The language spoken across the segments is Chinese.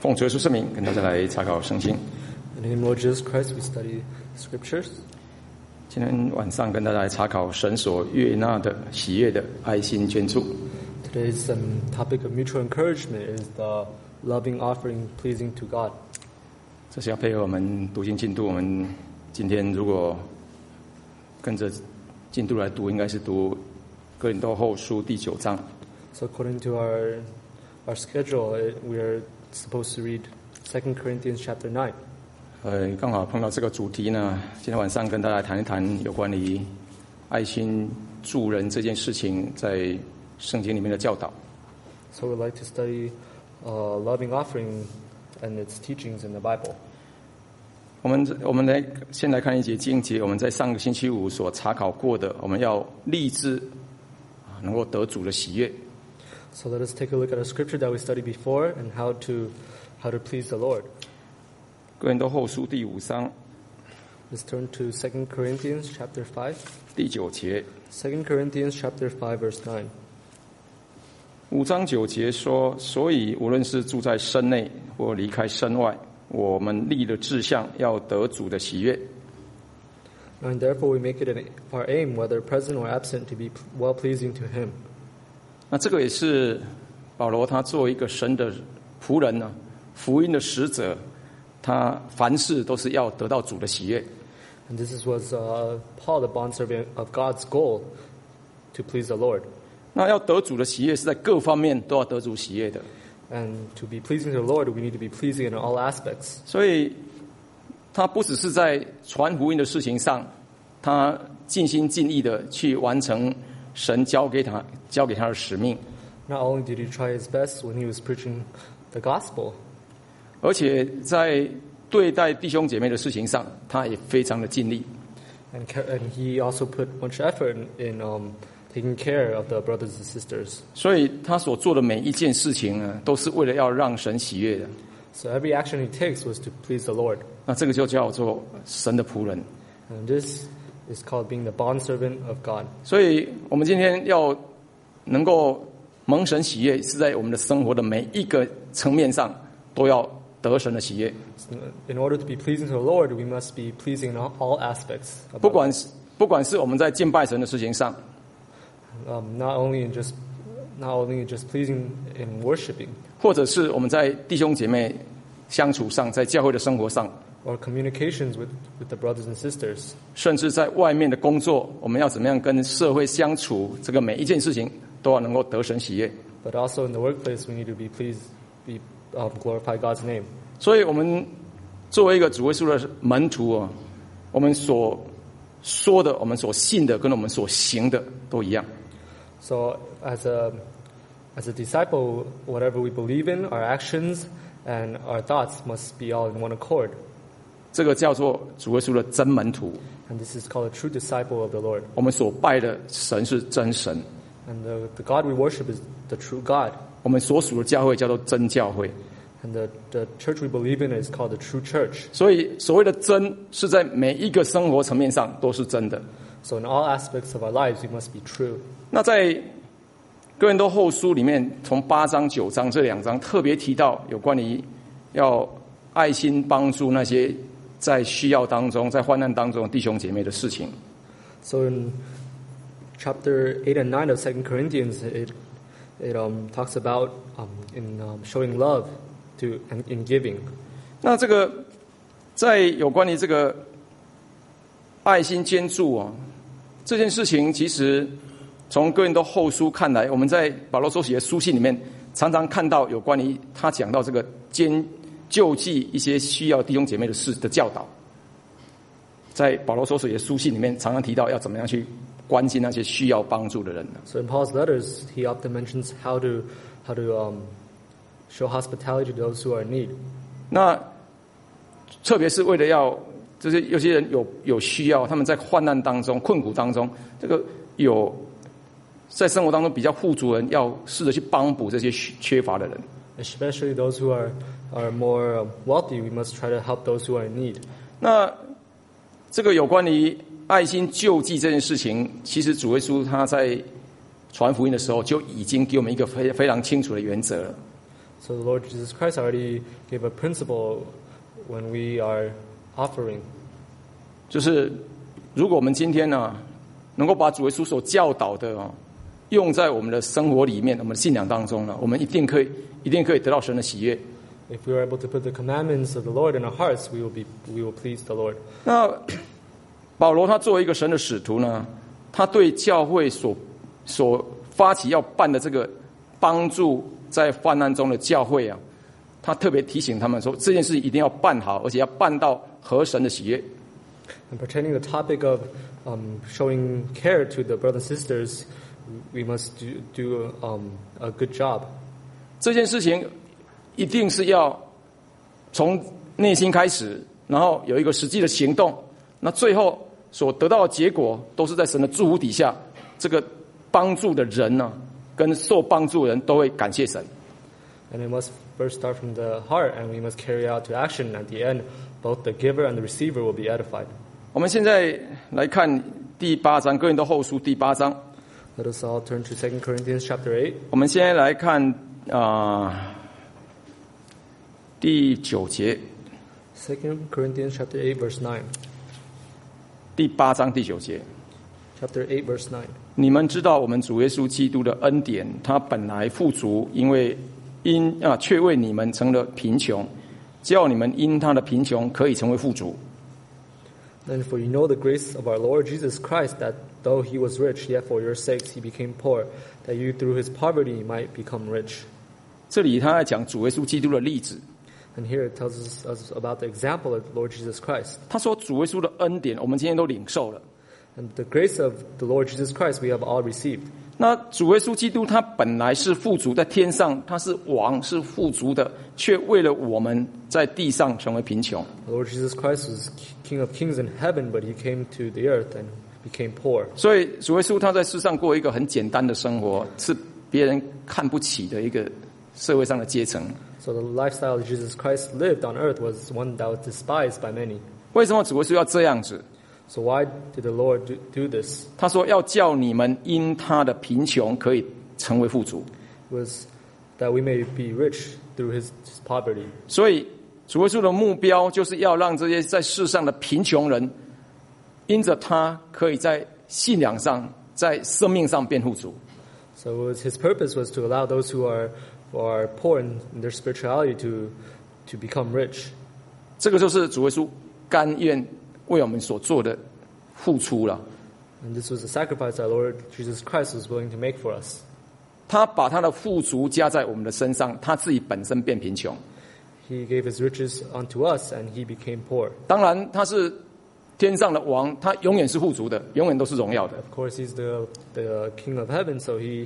奉主耶稣圣名，跟大家来查考圣经。 In the name of Lord Jesus Christ, we study scriptures. 今天晚上跟大家来查考神所悦纳的、喜悦的爱心捐助。 Today's topic of mutual encouragement is the loving offering pleasing to God. 这是要配合我们读经进度。我们今天如果跟着进度来读，应该是读哥林多后书第9章。 So according to our schedule, we are supposed to read 2 Corinthians chapter 9. 刚好碰到这个主题呢，今天晚上跟大家谈一谈有关于爱心助人这件事情在圣经里面的教导。 So we'd like to study loving offering and its teachings in the Bible. 我们先来看一节经节，我们在上个星期五所查考过的，我们要立志能够得主的喜悦。 So let us take a look at a scripture that we studied before and how to please the Lord. 哥林多后书第5章 Let's turn to 2 Corinthians chapter 5. 第9节。 2 Corinthians chapter 5 verse 9. 5章9节说，所以无论是住在身内或离开身外，我们立的志向要得主的喜悦。 And therefore we make it our aim, whether present or absent, to be well-pleasing to Him. 那这个也是保罗他作为一个神的仆人呢，福音的使者，他凡事都是要得到主的喜悦。 And this was Paul, the bondservant of God's goal, to please the Lord. 那要得主的喜悦是在各方面都要得主喜悦的。 And to be pleasing to the Lord, we need to be pleasing in all aspects. 所以他不只是在传福音的事情上，他尽心尽力的去完成神交给他的使命。 Not only did he try his best when he was preaching the gospel, 而且在对待弟兄姐妹的事情上，他也非常的尽力。 and he also put much effort in taking care of the brothers and sisters. 所以他所做的每一件事情呢，都是为了要让神喜悦的。 So every action he takes was to please the Lord. 那这个就叫做神的仆人。 And this is called being the bondservant of God. 所以我们今天要能够蒙神喜悦，是在我们的生活的每一个层面上都要得神的喜悦。 In order to be pleasing to the Lord, we must be pleasing in all aspects. 不管是我们在敬拜神的事情上， not only just pleasing in worshiping, 或者是我们在弟兄姐妹相处上，在教会的生活上， or communications with the brothers and sisters, 甚至在外面的工作，我们要怎么样跟社会相处，这个每一件事情都要能够得神喜悦。 but also in the workplace, we need to glorify God's name. 所以我们作为一个主耶稣的门徒我们所说的、我们所信的，跟我们所行的都一样。 So as a disciple, whatever we believe in, our actions and our thoughts must be all in one accord. 这个叫做主耶稣的真门徒。 And this is called a true disciple of the Lord. 我们所拜的神是真神， And the God we worship is the true God. 我们所属的教会叫做真教会。 And the church we believe in is called the true church. 所以所谓的真，是在每一个生活层面上都是真的。 So in all aspects of our lives, we must be true. 那在哥林多后书里面，从8章9章这2章特别提到有关于要爱心帮助那些在需要当中、在患难当中的弟兄姐妹的事情。 So in chapter 8 and 9 of 2 Corinthians, it talks about showing love and in giving. 那这个在有关于这个爱心捐助这件事情，其实从哥林多后书看来，我们在保罗所写的书信里面常常看到有关于他讲到这个救济一些需要弟兄姐妹的事的教导。在保罗所写的书信里面常常提到要怎么样去关心那些需要帮助的人。 So in Paul's letters, he often mentions how to show hospitality to those who are in need. 那特别是为了要就是有些人有需要，他们在患难当中、困苦当中，这个有在生活当中比较富足的人，要试着去帮补这些缺乏的人。 Especially those who are more wealthy, we must try to help those who are in need. 那这个有关于爱心救济这件事情，其实主耶稣他在传福音的时候就已经给我们一个非常清楚的原则了。 So the Lord Jesus Christ already gave a principle when we are offering. 就是如果我们今天呢，能够把主耶稣所教导的用在我们的生活里面，我们的信仰当中呢，我们一定可以得到神的喜悦。 If we are able to put the commandments of the Lord in our hearts, we will please the Lord. 那保罗他作为一个神的使徒呢，他对教会所发起要办的这个帮助在患难中的教会啊，他特别提醒他们说，这件事一定要办好，而且要办到合神的喜悦。 And pertaining the topic of showing care to the brothers and sisters, we must do a good job. 这件事情一定是要从内心开始，然后有一个实际的行动，那最后所得到的结果都是在神的祝福底下，这个帮助的人呢，跟受帮助的人都会感谢神。 And we must first start from the heart, and we must carry out to action. At the end, both the giver and the receiver will be edified. 我们现在来看第8章，哥林多后书第8章。 Let us all turn to 2 Corinthians chapter 8. 我们先来看第9节。 2 Corinthians chapter 8, verse 9. 第8章第9节。 Chapter 8, verse 9. 你们知道我们主耶稣基督的恩典，他本来富足，却为你们成了贫穷，叫你们因他的贫穷可以成为富足。 And for you know the grace of our Lord Jesus Christ, that though he was rich, yet for your sakes he became poor, that you through his poverty might become rich. 这里他在讲主耶稣基督的例子。 And here it tells us about the example of Lord Jesus Christ. 他说主耶稣的恩典，我们今天都领受了。 And the grace of the Lord Jesus Christ we have all received. 那主耶稣基督他本来是富足，在天上他是王，是富足的，却为了我们在地上成为贫穷。 The Lord Jesus Christ was King of kings in heaven, but he came to the earth and became poor. 所以主耶稣他在世上过一个很简单的生活，是别人看不起的一个社会上的阶层。 So the lifestyle that Jesus Christ lived on earth was one that was despised by many. 为什么主耶稣要这样子？ So why did the Lord do this? 他说要叫你们因他的贫穷可以成为富足。 It was that we may be rich through his poverty. 所以主耶稣的目标就是要让这些在世上的贫穷人，因着他可以在信仰上、在生命上变富足。 So his purpose was to allow those who are poor in their spirituality to become rich. 这个就是主耶稣甘愿为我们所做的付出了。 And this was a sacrifice that Lord Jesus Christ was willing to make for us. 他把他的富足加在我们的身上，他自己本身变贫穷。 He gave his riches unto us, and he became poor. 当然，他是天上的王，他永远是富足的，永远都是荣耀的。 Of course, he's the King of heaven, so he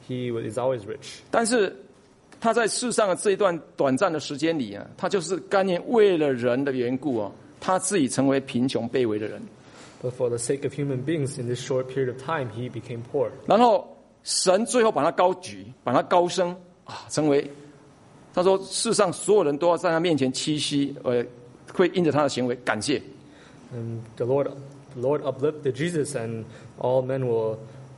is always rich. 但是他在世上的这一段短暂的时间里啊，他就是甘愿为了人的缘故他自己成为贫穷卑微的人。 But for the sake of human beings, in this short period of time, he became poor. 然后神最后把他高举，把他高升成为他说世上所有人都要在他面前屈膝，会因着他的行为感谢。 And the Lord uplifted Jesus, and all men will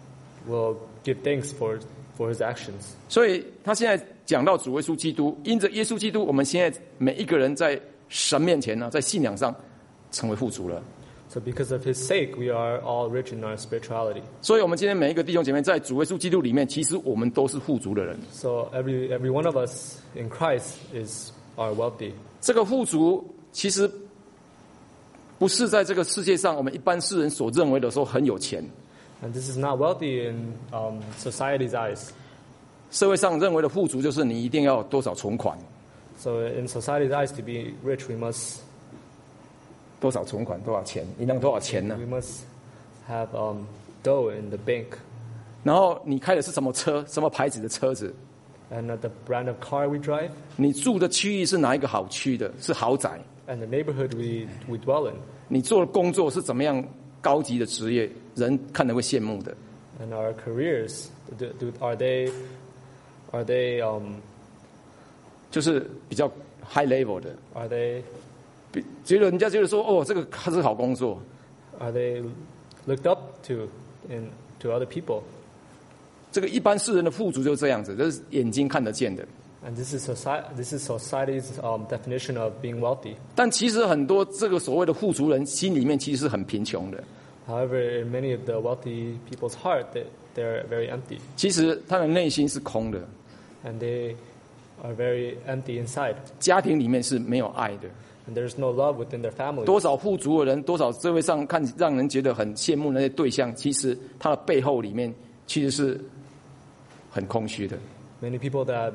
give thanks for his actions. 所以他现在讲到主耶稣基督，因着耶稣基督，我们现在每一个人在神面前呢，在信仰上成为富足了。 So because of his sake, we are all rich in our spirituality. 所以我们今天每一个弟兄姐妹在主耶稣基督里面，其实我们都是富足的人。 So every one of us in Christ are wealthy. 这个富足其实不是在这个世界上我们一般世人所认为的说很有钱。 And this is not wealthy in society's eyes. 社会上认为的富足就是你一定要有多少存款。 So in society's eyes, to be rich, we must 多少存款，多少钱，银行多少钱呢？ we must have dough in the bank. 然后你开的是什么车，什么牌子的车子？ And the brand of car we drive, 你住的区域是哪一个好区的？是豪宅？ and the neighborhood we dwell in. 你做的工作是怎么样高级的职业？人看了会羡慕的。 And our careers, are they 就是比较 high level 的， are they 觉得人家觉得说这个他是好工作。 looked up to other people? 这个一般世人的富足就是这样子，这是眼睛看得见的。 And this is society's definition of being wealthy. 但其实很多这个所谓的富足人心里面其实是很贫穷的。 However, in many of the wealthy people's heart, they're very empty. 其实他的内心是空的， And they are very empty inside. 家庭里面是没有爱的。 And there's no love within their family. 多少富足的人，多少社会上看让人觉得很羡慕那些对象，其实他的背后里面其实是很空虚的。 Many people that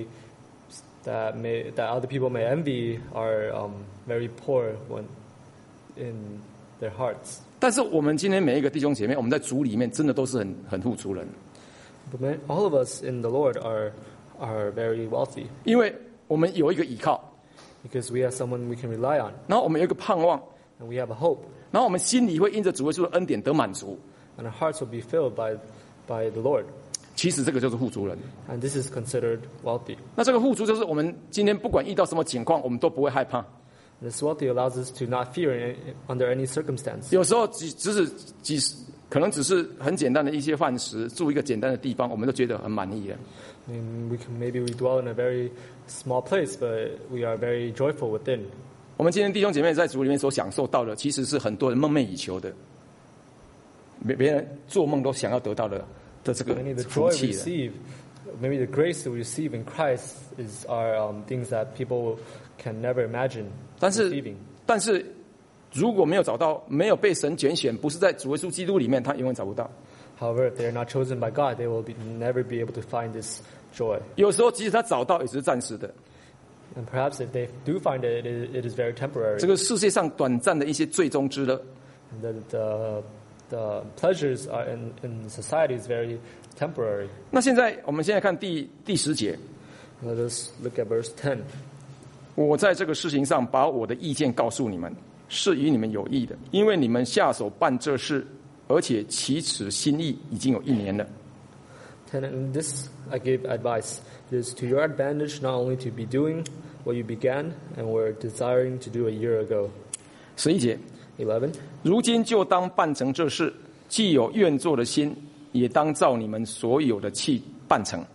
other people may envy are very poor when in their hearts. 但是我们今天每一个弟兄姐妹，我们在主里面真的都是很富足人， But all of us in the Lord are very wealthy 因为我们有一个依靠， because we have someone we can rely on, 然后我们有一个盼望， and we have a hope, 然后我们心里会因着主耶稣的恩典得满足。 and our hearts will be filled by the Lord. 其实这个就是富足人。 And this is considered wealthy. 那这个富足就是我们今天不管遇到什么情况，我们都不会害怕。 This wealthy allows us to not fear under any circumstance. 有时候可能只是很简单的一些饭食，住一个简单的地方，我们都觉得很满意了。 I mean, maybe we dwell in a very small place, but we are very joyful within. 我们今天弟兄姐妹在主里面所享受到的，其实是很多人梦寐以求的，别人做梦都想要得到的这个 Maybe the 福 joy 气 we 的。 receive, maybe the grace that we receive in Christ are things that people can never imagine 但是 receiving. 如果没有被神拣选，不是在主耶稣基督里面，他永远找不到。 However, if they are not chosen by God, they will never be able to find this joy. 有时候即使他找到，也只是暂时的。 And perhaps if they do find it, it is very temporary. 这个世界上短暂的一些最终之乐， And the pleasures are in society is very temporary. 那我们现在看第10节， Let us look at verse 10. 我在这个事情上把我的意见告诉你们，是与你们有益的，因为你们下手办这事，而且起此心意已经有1年了。 10. And this I give advice. It is to your advantage not only to be doing what you began and were desiring to do a year ago. 11节， 11. 如今就当办成这事，既有愿做的心，也当照你们所有的气办成。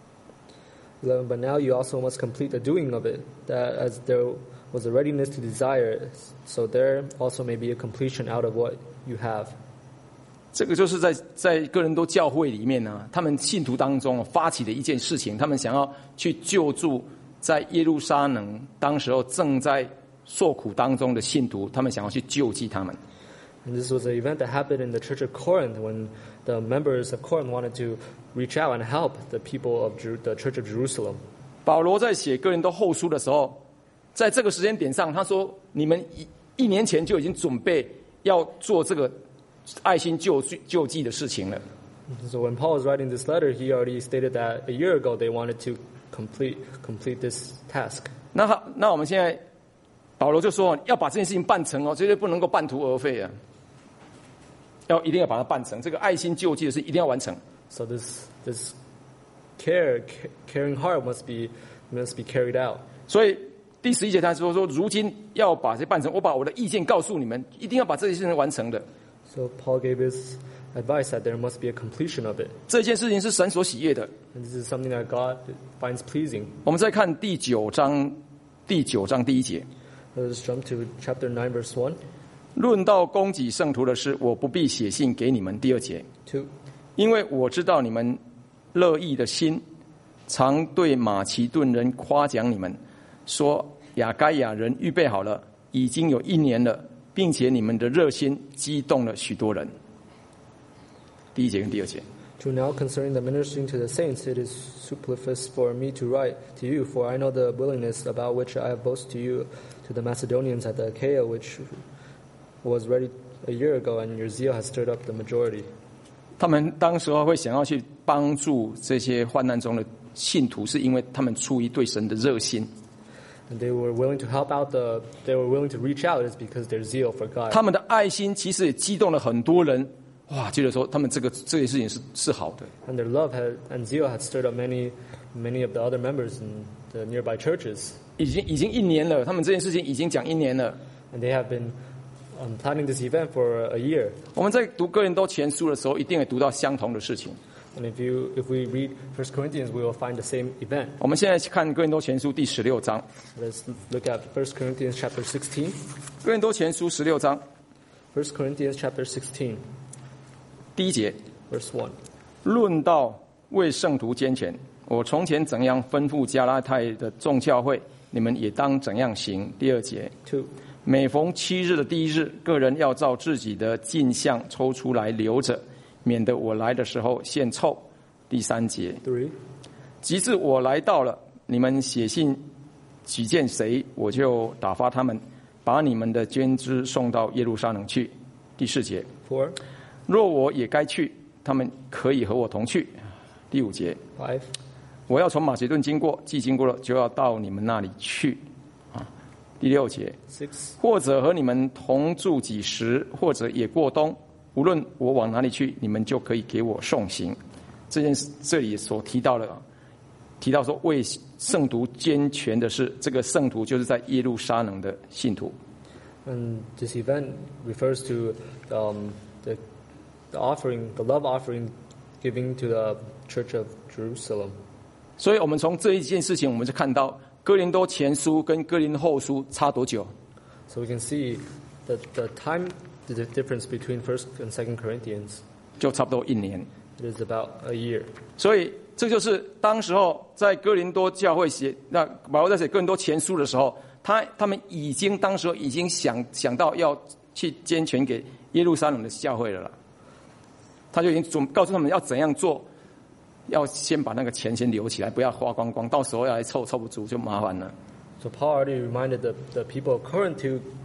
11. But now you also must complete the doing of it, that as there was a readiness to desire, so there also may be a completion out of what you have. 这个就是在哥林多教会里面呢，他们信徒当中发起的一件事情，他们想要去救助在耶路撒冷当时候正在受苦当中的信徒，他们想要去救济他们。 And this was an event that happened in the church of Corinth when the members of Corinth wanted to reach out and help the people of the church of Jerusalem. 保罗在写哥林多后书的时候，在这个时间点上，他说：“你们一年前就已经准备要做这个爱心救济的事情了。” So when Paul was writing this letter, he already stated that a year ago they wanted to complete this task. 那我们现在保罗就说要把这件事情办成哦，绝对不能够半途而废啊！一定要把它办成，这个爱心救济的事一定要完成。 So this caring heart must be carried out. 所以第11节他说如今要把这办成，我把我的意见告诉你们，一定要把这件事情完成的。 So Paul gave his advice that there must be a completion of it. 这件事情是神所喜悦的。 And this is something that God finds pleasing. 我们再看第9章第1节。 Let us jump to chapter 9, verse 1. 论到供给圣徒的事，我不必写信给你们。第2节， 2. 因为我知道你们乐意的心，常对马其顿人夸奖你们，说亚该亚人预备好了，已经有1年了，并且你们的热心激动了许多人。第1节跟第2节。 To now concerning the ministering to the saints, it is superfluous for me to write to you, for I know the willingness about which I have boasted to you, to the Macedonians at the Achaia, which was ready a year ago, and your zeal has stirred up the majority. 他们当时候会想要去帮助这些患难中的信徒，是因为他们出于对神的热心。 And they were willing to help out they were willing to reach out is because their zeal for God. 他们的爱心其实也激动了很多人，哇，觉得说他们这件事情是好的。 And their love and zeal had stirred up many of the other members in the nearby churches. 已经1年了，他们这件事情已经讲1年了。 And they have been planning this event for a year. 我们在读哥林多前书的时候，一定会读到相同的事情。 And if we read 1 Corinthians, we will find the same event. 我们现在看哥林多前书第16章。 Let's look at 1 Corinthians chapter 16. 哥林多前书16章 1 Corinthians chapter 16, 第1节， verse 1. 论到为圣徒捐钱，我从前怎样吩咐加拉太的众教会，你们也当怎样行。第2节， 2. 每逢7日的第1日，个人要照自己的进项抽出来留着，免得我来的时候献臭。第3节， 3. 及至我来到了，你们写信举荐谁，我就打发他们，把你们的捐资送到耶路撒冷去。第4节， 4. 若我也该去，他们可以和我同去。第5节， 5. 我要从马其顿经过，既经过了，就要到你们那里去。第6节， 6. 或者和你们同住几时，或者也过冬，无论我往哪里去，你们就可以给我送行。这里所提到的，提到说为圣徒捐钱的是，这个圣徒就是在耶路撒冷的信徒。 And this event refers to the offering, the love offering giving to the Church of Jerusalem. 所以我们从这一件事情，我们就看到哥林多前书跟哥林多后书差多久？ So we can see that the difference between 1st and 2nd Corinthians. 就差不多1年。 It is about a year. 所以这就是当时候在哥林多教会写，那保罗在写哥林多前书的时候，他们当时候已经想到要去捐钱给耶路撒冷的教会了啦。他就已经告诉他们要怎样做，要先把那个钱先留起来，不要花光光，到时候要来凑不足就麻烦了。 So Paul already reminded the people of Corinth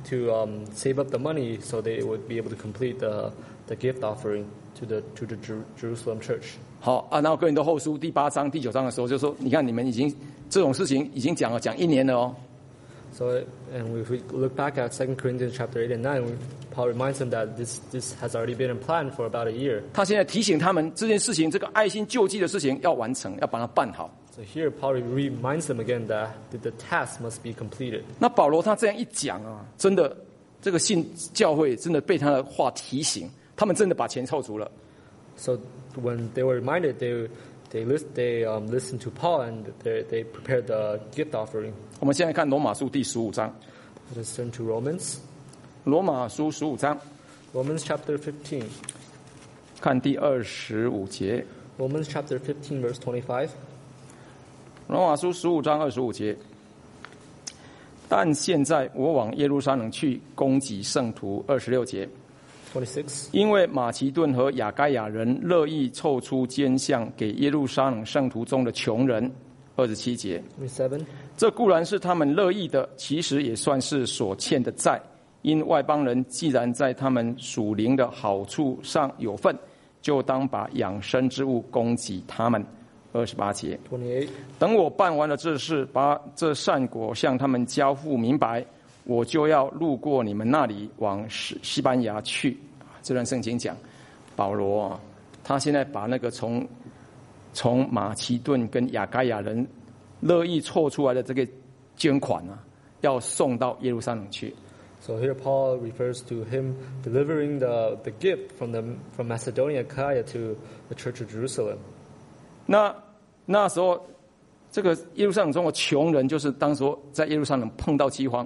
to save up the money so they would be able to complete the gift offering to the Jerusalem church. 好啊，然后哥林多后书第8章、第9章的时候就说，你看你们已经这种事情已经讲1年了哦。 So, and if we look back at 2 Corinthians chapter 8 and 9, Paul reminds them that this has already been in plan for about a year. 他现在提醒他们这件事情，这个爱心救济的事情要完成，要把它办好。 So here Paul reminds them again that the task must be completed. 那保罗他这样一讲啊，真的这个信教会真的被他的话提醒，他们真的把钱凑足了。 So when they were reminded, they listened to Paul and they prepared the gift offering. 我们现在看罗马书第15章。 Let us turn to Romans. 罗马书15章， Romans chapter 15. 看第25节。 Romans chapter 15, verse 25. 罗马书15章25节。但现在我往耶路撒冷去供给圣徒。26节。 26. 因为马其顿和亚该亚人乐意凑出捐项给耶路撒冷圣徒中的穷人。27节。 27. 这固然是他们乐意的，其实也算是所欠的债。因外邦人既然在他们属灵的好处上有份，就当把养生之物供给他们。28节。 28. 等我办完了这事，把这善果向他们交付明白，我就要路过你们那里，往西班牙去。这段圣经讲，保罗啊，他现在把那个从马其顿跟亚该亚人乐意凑出来的这个捐款啊，要送到耶路撒冷去。 So here Paul refers to him delivering the gift from Macedonia, Achaia to the Church of Jerusalem. 那时候，这个耶路撒冷中的穷人，就是当时在耶路撒冷碰到饥荒。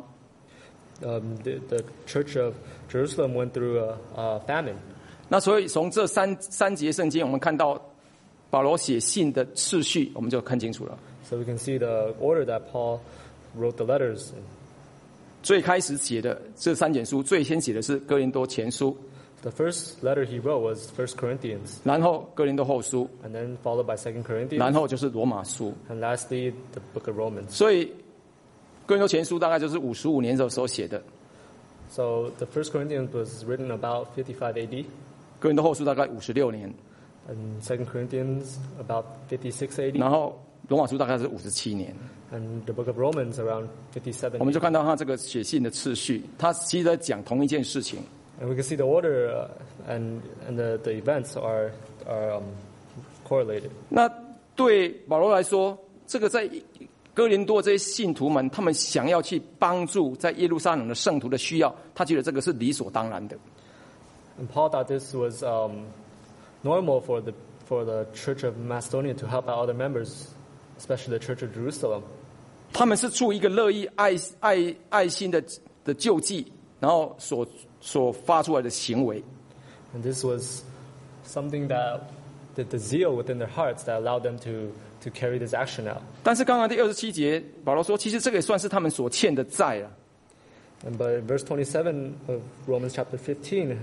The Church of Jerusalem went through a famine. 那所以从这三节圣经，我们看到保罗写信的次序，我们就看清楚了。 So we can see the order that Paul wrote the letters in. 最开始写的这3卷书，最先写的是哥林多前书， The first letter he wrote was 1 Corinthians, 然后哥林多后书， and then followed by 2 Corinthians, 然后就是罗马书。 and lastly the book of Romans. 所以哥林多前书大概就是55年的时候写的， So the 1 Corinthians was written about 55 AD, 哥林多后书大概56年， and 2 Corinthians about 56 AD, 然后罗马书大概是57年。 and the book of Romans around 57. 我们就看到他这个写信的次序，他其实在讲同一件事情。 And we can see the order and the events are correlated. 那对保罗来说，这个在哥林多这些信徒们，他们想要去帮助在耶路撒冷的圣徒的需要，他觉得这个是理所当然的。 And Paul thought this was normal for for the Church of Macedonia to help out other members, especially the Church of Jerusalem. 他们是出一个乐意爱心的救济，然后所发出来的行为。 And this was something that the zeal within their hearts that allowed them to carry this action out. 但是刚刚第27节，保罗说，其实这个也算是他们所欠的债了。 And by verse 27 of Romans chapter 15,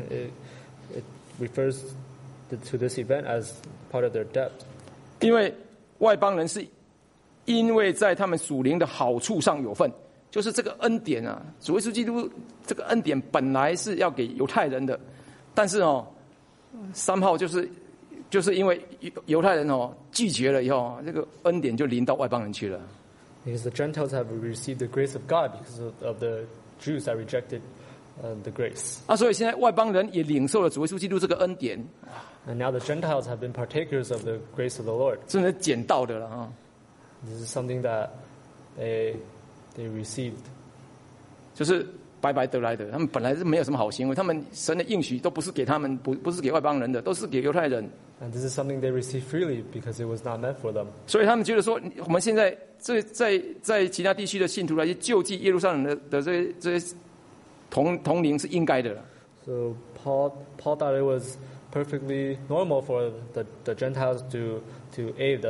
it refers to this event as part of their debt. 因为外邦人是因为在他们属灵的好处上有份，就是这个恩典啊，主耶稣基督这个恩典本来是要给犹太人的，但是3号就是因为犹太人拒绝了以后，这个恩典就临到外邦人去了。 Because the Gentiles have received the grace of God because of the Jews that rejected the grace. 所以现在外邦人也领受了主耶稣基督这个恩典。 And now the Gentiles have been partakers of the grace of the Lord. 真的捡到的了啊！ This is something that they received. 就是白白得来的，他们本来是没有什么好行为，他们神的应许都不是给他们，不是给外邦人的，都是给犹太人。 And this is something they received freely because it was not meant for them. 所以他们觉得说，我们现在在其他地区的信徒来去救济耶路撒冷的这些同龄是应该的了。 So Paul thought it was perfectly normal for the Gentiles to aid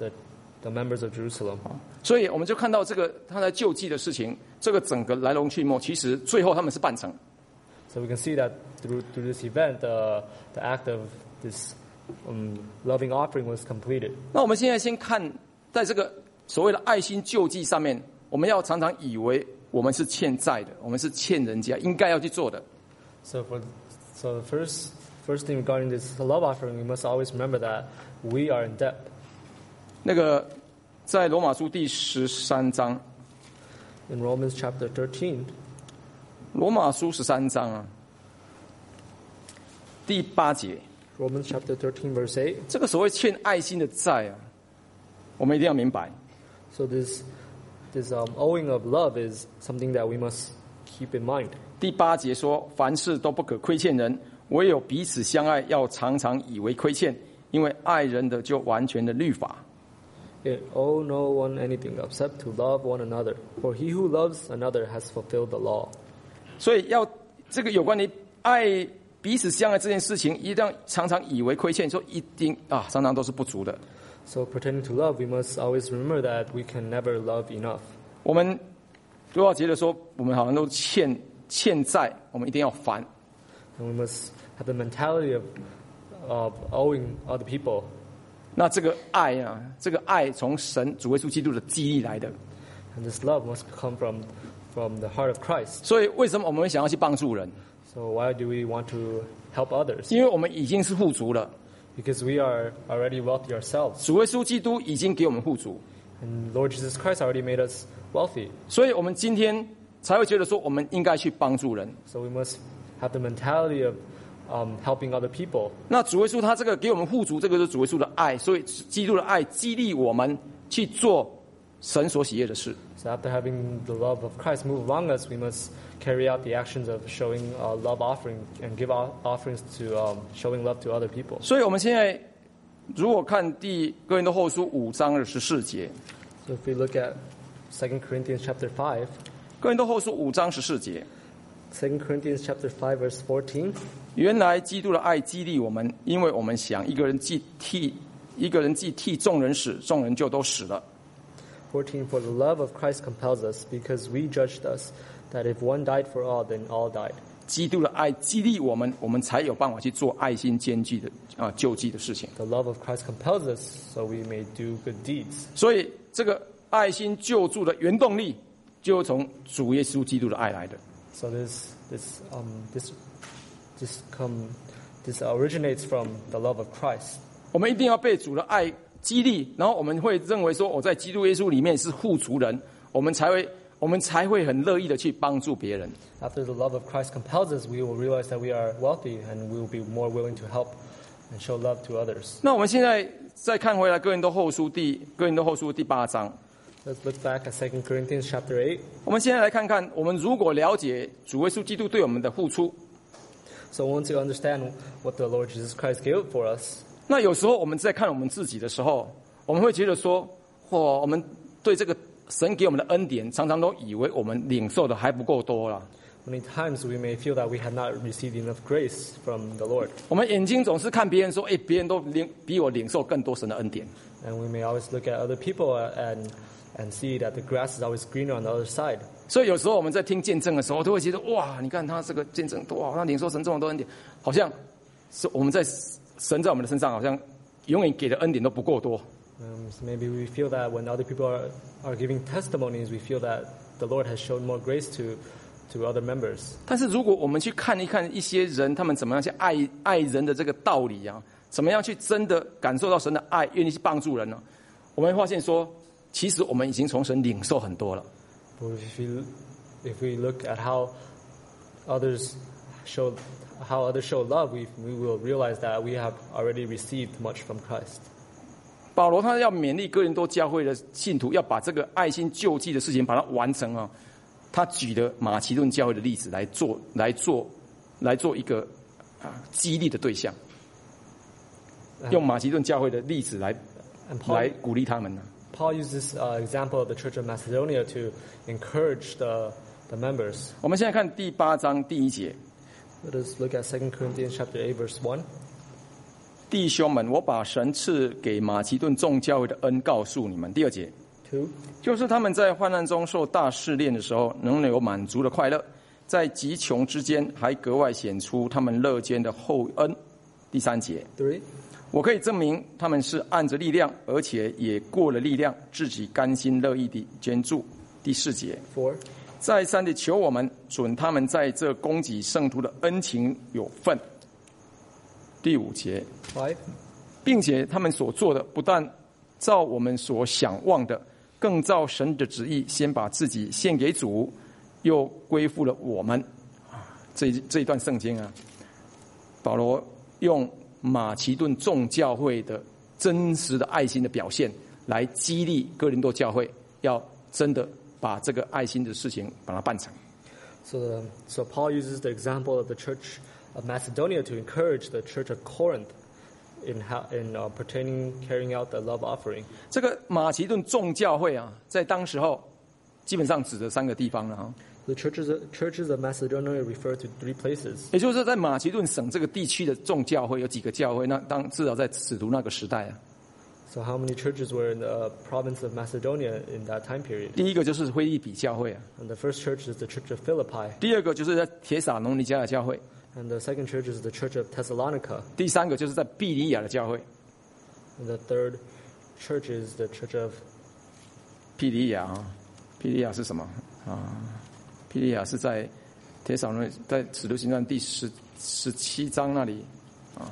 the members of Jerusalem. 所以我们就看到这个他在救济的事情，这个整个来龙去脉，其实最后他们是办成。 So we can see that through this event, the act of this loving offering was completed. 那我们现在先看，在这个所谓的爱心救济上面，我们要常常以为我们是欠债的，我们是欠人家，应该要去做的。 So the first thing regarding this love offering, we must always remember that we are in debt. 那个在罗马书第13章， In Romans chapter 13, 罗马书13章啊，第8节， Romans chapter 13 verse 8. 这个所谓欠爱心的债啊，我们一定要明白。 So this owing of love is something that we must keep in mind. 第8节说，凡事都不可亏欠人，唯有彼此相爱，要常常以为亏欠，因为爱人的就完全的律法。 It owe no one anything except to love one another. For he who loves another has fulfilled the law. 所以要这个有关于爱彼此相爱这件事情，一定要常常以为亏欠，说一定常常都是不足的。 So pertaining to love, we must always remember that we can never love enough. 我们如果觉得说我们好像都欠债，我们一定要还。 And we must have the mentality of owing other people. 那这个爱从神主耶稣基督的激励来的。 And this love must come from the heart of Christ. 所以为什么我们会想要去帮助人？ So why do we want to help others? 因为我们已经是富足了， Because we are already wealthy ourselves. 主耶稣基督已经给我们富足， And Lord Jesus Christ already made us wealthy. 所以我们今天才会觉得说我们应该去帮助人。 So we must have the mentality of helping other people. 那主耶稣他这个给我们富足，这个是主耶稣的爱，所以基督的爱激励我们去做神所喜悦的事。 So after having the love of Christ move among us, we must carry out the actions of showing love offering and give offerings to showing love to other people. 所以我们现在如果看哥林多后书5章14节， So if we look at 2 Corinthians chapter 5, 哥林多后书5章14节， 2 Corinthians chapter 5 verse 14, 原来基督的爱激励我们，因为我们想一个人既替众人死，众人就都死了。 14, for the love of Christ compels us, because we judged us, that if one died for all, then all died. 基督的爱激励我们，我们才有办法去做爱心兼具的救济的事情。 The love of Christ compels us, so we may do good deeds. 所以这个爱心救助的原动力，就从主耶稣基督的爱来的。 So this originates from the love of Christ. 我们一定要被主的爱激励，然后我们会认为说，我在基督耶稣里面是富足人，我们才会很乐意的去帮助别人。 After the love of Christ compels us, we will realize that we are wealthy and we will be more willing to help and show love to others. 那我们现在再看回来哥林多后书第8章， Let's look back at 2 Corinthians chapter 8. 我们现在来看看，我们如果了解主耶稣基督对我们的付出， So once you understand what the Lord Jesus Christ gave for us, 那有时候我们在看我们自己的时候，我们会觉得说，我们对这个神给我们的恩典，常常都以为我们领受的还不够多啦。 Many times we may feel that we have not received enough grace from the Lord. 我们眼睛总是看别人说，别人都比我领受更多神的恩典。 And we may always look at other people and see that the grass is always greener on the other side. 所以有时候我们在听见证的时候，都会觉得哇，你看他这个见证哇，他领受神这么多恩典，好像是我们在神在我们的身上，好像永远给的恩典都不够多。 So maybe we feel that when other people are giving testimonies, we feel that the Lord has shown more grace to other members. 但是如果我们去看一看一些人，他们怎么样去爱人的这个道理啊，怎么样去真的感受到神的爱，愿意去帮助人呢？我们会发现说，其实我们已经从神领受很多了。 But if we look at how others show love, we will realize that we have already received much from Christ. 保罗他要勉励哥林多教会的信徒，要把这个爱心救济的事情把它完成啊。他举的马其顿教会的例子来做一个激励的对象，用马其顿教会的例子来鼓励他们呢。 Paul uses example of the Church of Macedonia to encourage the members. 我们现在看第8章第1节。 Let us look at 2 Corinthians chapter 8, verse 1. 弟兄们，我把神赐给马其顿众教会的恩告诉你们。第2节。 2. 就是他们在患难中受大试炼的时候，能有满足的快乐，在极穷之间还格外显出他们乐捐的厚恩。第3节。 3. 我可以证明他们是按着力量，而且也过了力量，自己甘心乐意地捐助。第4节。 4. 再三地求我们准他们在这供给圣徒的恩情有份。第5节。 5. 并且他们所做的不但照我们所想望的，更照神的旨意，先把自己献给主，又归附了我们。这一段圣经啊，保罗用马其顿众教会的真实的爱心的表现，来激励哥林多教会要真的把这个爱心的事情把它办成。 So Paul uses the example of the Church of Macedonia to encourage the Church of Corinth in carrying out the love offering. 这个马其顿众教会啊，在当时候基本上指的3个地方了啊。 The churches of Macedonia refer to 3 places. 也就是说，在马其顿省这个地区的众教会有几个教会？那至少在使徒那个时代啊。 So how many churches were in the province of Macedonia in that time period? 第一个就是腓立比教会啊。 And the first church is the Church of Philippi. 第二个就是在帖撒罗尼迦的教会。 And the second church is the Church of Thessalonica. 第三个就是在庇哩亚的教会。 And the third church is the Church of 庇哩亚啊，庇哩亚是什么啊？庇哩亚是在帖撒罗尼，在使徒行传第17章那里啊。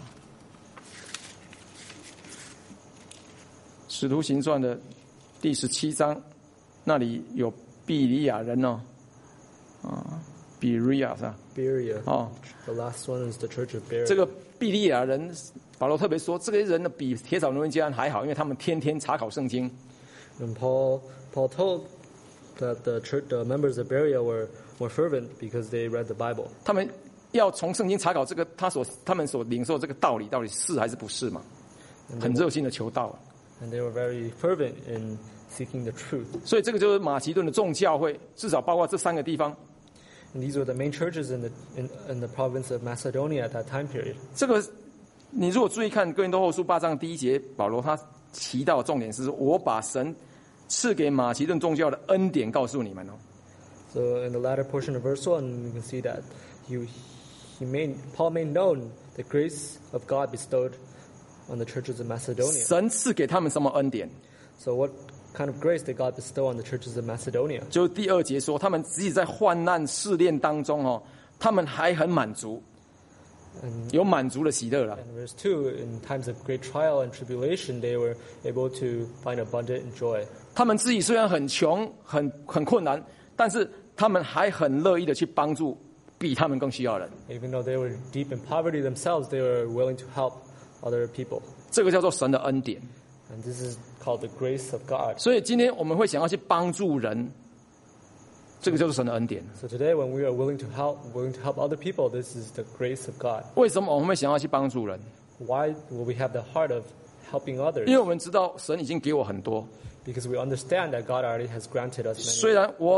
使徒行传的第17章那里有庇哩亚人哦，啊。Berea 是吧 Berea. 哦 The last one is the Church of Berea. 这个庇哩亚人，保罗特别说，这些人呢比帖撒罗尼迦人还好，因为他们天天查考圣经。 And Paul told that the members of Berea were more fervent because they read the Bible. 他们要从圣经查考这个他们所领受这个道理到底是还是不是嘛，很热心的求道。 And they were very fervent in seeking the truth. 所以这个就是马其顿的众教会，至少包括这3个地方。 And these were the main churches in the province of Macedonia at that time period. 这个你如果注意看哥林多后书8章第1节，保罗他提到的重点是我把神赐给马其顿众教的恩典告诉你们哦。 So in the latter portion of verse 1, you can see that Paul made known the grace of God bestowed on the churches of Macedonia. 神赐给他们什么恩典？ So what kind of grace did God bestow on the churches of Macedonia? 就第2节说，他们即使在患难试炼当中哦，他们还很满足，有满足的喜乐了。 And verse 2, in times of great trial and tribulation, they were able to find abundant joy. 他们自己虽然很穷、很困难，但是他们还很乐意的去帮助比他们更需要的人。 Even though they were deep in poverty themselves, they were willing to help other people. 这个叫做神的恩典。 And this is called the grace of God. 所以今天我们会想要去帮助人，这个就是神的恩典。 So today, when we are willing to help other people, this is the grace of God. 为什么我们会想要去帮助人？ Why will we have the heart of helping others? 因为我们知道神已经给我很多， Because we understand that God already has granted us 虽 many. 然我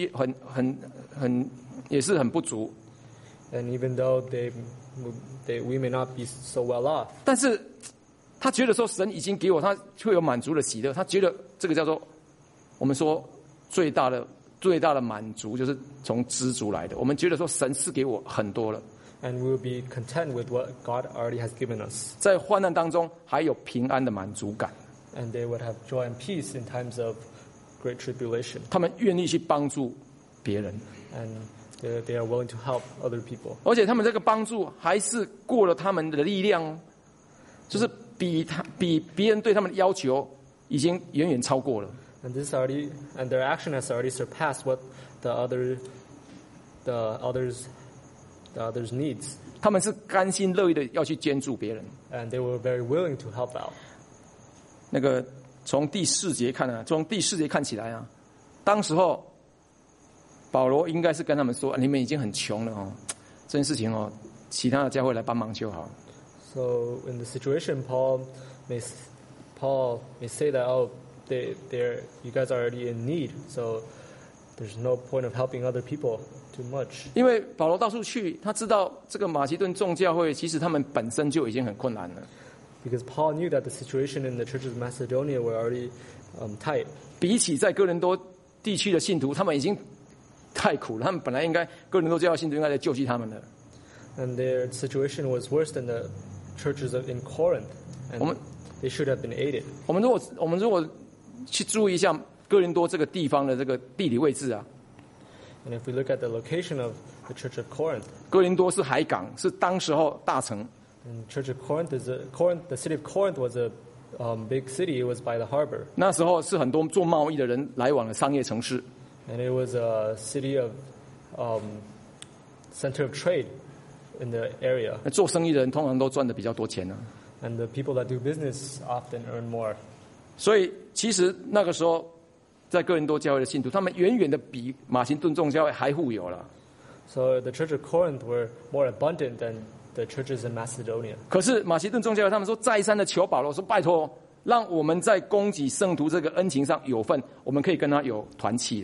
也是很不足， And even though we may not be so well off, 但是他觉得说神已经给我，他会有满足的喜乐。他觉得这个叫做我们说最大的满足，就是从知足来的。我们觉得说神是给我很多了， and we will be content with what God already has given us. 在患难当中还有平安的满足感。 And they would have joy and peace in times of great tribulation. 他们愿意去帮助别人， And they are willing to help other people. 而且他们这个帮助还是过了他们的力量哦，就是比别人对他们的要求已经远远超过了。 And their action has already surpassed what the others needs. 他们是甘心乐意的要去捐助别人。 And they were very willing to help out. 那个从第4节看起来啊，当时候保罗应该是跟他们说，你们已经很穷了哦，这件事情哦，其他的教会来帮忙就好。 So in the situation, Paul may say that, you guys are already in need, so there's no point of helping other people too much. 因为保罗到处去，他知道这个马其顿众教会其实他们本身就已经很困难了。 Because Paul knew that the situation in the churches of Macedonia were already tight. 比起在哥林多地区的信徒，他们已经太苦了。他们本来应该哥林多教会信徒应该来救济他们的。 And their situation was worse than the churches in Corinth. And they should have been aided. 我们如果去注意一下哥林多这个地方的这个地理位置啊， And if we look at the location of the church of Corinth, 哥林多是海港，是当时候大城。 and church of the city of Corinth was a big city. It was by the harbor. 那时候是很多做贸易的人来往的商业城市。 And it was a city of center of trade in the area. 那做生意的人通常都赚的比较多钱呢。 And the people that do business often earn more. 所以其实那个时候，在哥林多教会的信徒，他们远远的比马其顿众教会还富有了。 So the church of Corinth were more abundant than the churches in Macedonia. 可是马其顿众教会他们说，再三的求保罗说：“拜托，让我们在供给圣徒这个恩情上有份，我们可以跟他有团契的。”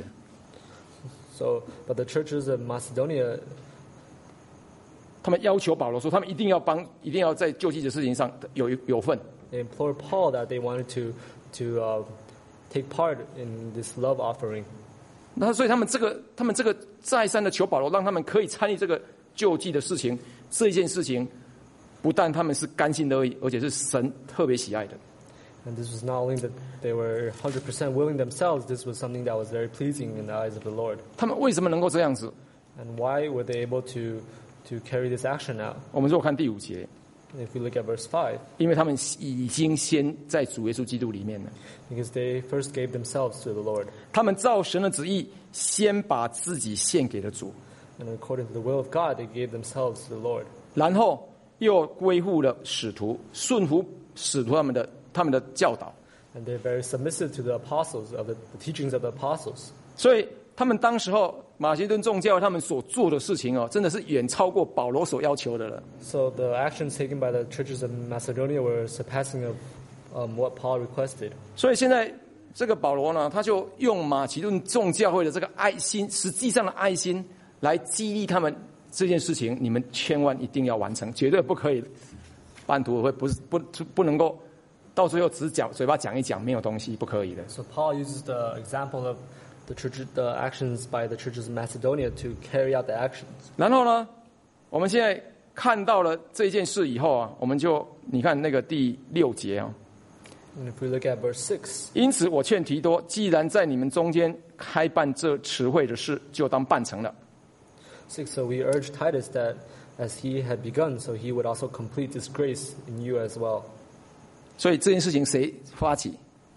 So, but the churches of Macedonia, 他们要求保罗说，他们一定要在救济的事情上有份。 they implored Paul that they wanted to take part in this love offering. 那所以他们这个再三的求保罗，让他们可以参与这个救济的事情，这一件事情，不但他们是甘心乐意，而且是神特别喜爱的。 And this was not only that they were 100% willing themselves, this was something that was very pleasing in the eyes of the Lord. 他们为什么能够这样子？ And why were they able to carry this action out? 我们如果看第5节， If we look at verse 5, 因为他们已经先在主耶稣基督里面了， because they first gave themselves to the Lord, 他们照神的旨意，先把自己献给了主， and according to the will of God, they gave themselves to the Lord. 然后又归附了使徒，顺服使徒他们的教导。 And they're very submissive to the apostles, of the teachings of the apostles. 所以他们当时候马其顿众教会他们所做的事情哦，真的是远超过保罗所要求的了。 So the actions taken by the churches of Macedonia were surpassing of what Paul requested. 所以现在这个保罗呢，他就用马其顿众教会的这个爱心，实际上的爱心来激励他们这件事情，你们千万一定要完成，绝对不可以半途而废，不能够到最后只嘴巴讲一讲，没有东西，不可以的。 So Paul uses the example of the actions by the churches of Macedonia to carry out the actions. 然后呢，我们现在看到了这件事以后啊，我们就你看那个第6节啊。 And if we look at verse 6, 因此我劝提多，既然在你们中间开办这持会的事，就当办成了。 so we urge Titus that as he had begun, so he would also complete this grace in you as well. 所以这件事情谁发起？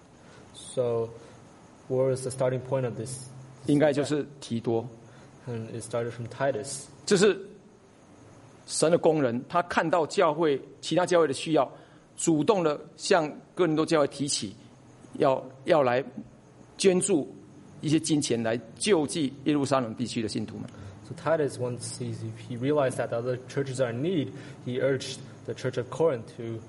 So where was the starting point of this? 应该就是提多。 And it started from Titus. 这是神的工人，他看到其他教会的需要，主动的向哥林多教会提起，要来捐助一些金钱来救济耶路撒冷地区的信徒们。 So Titus, once he realized that the other churches are in need, he urged the church of Corinth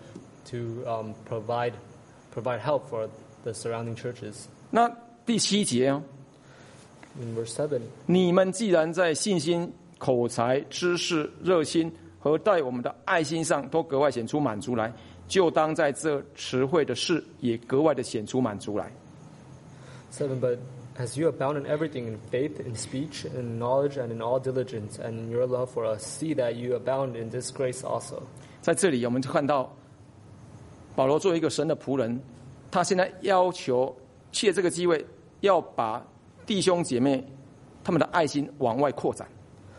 to provide help for the surrounding churches. 那第7节哦， In verse 7, 你们既然在信心、口才、知识、热心和待我们的爱心上都格外显出满足来，就当在这词汇的事也格外的显出满足来。 7, but as you abound in everything, in faith, in speech, in knowledge, and in all diligence, and in your love for us, see that you abound in this grace also. 在这里，我们就看到保罗作为一个神的仆人，他现在要求借这个机会，要把弟兄姐妹他们的爱心往外扩展。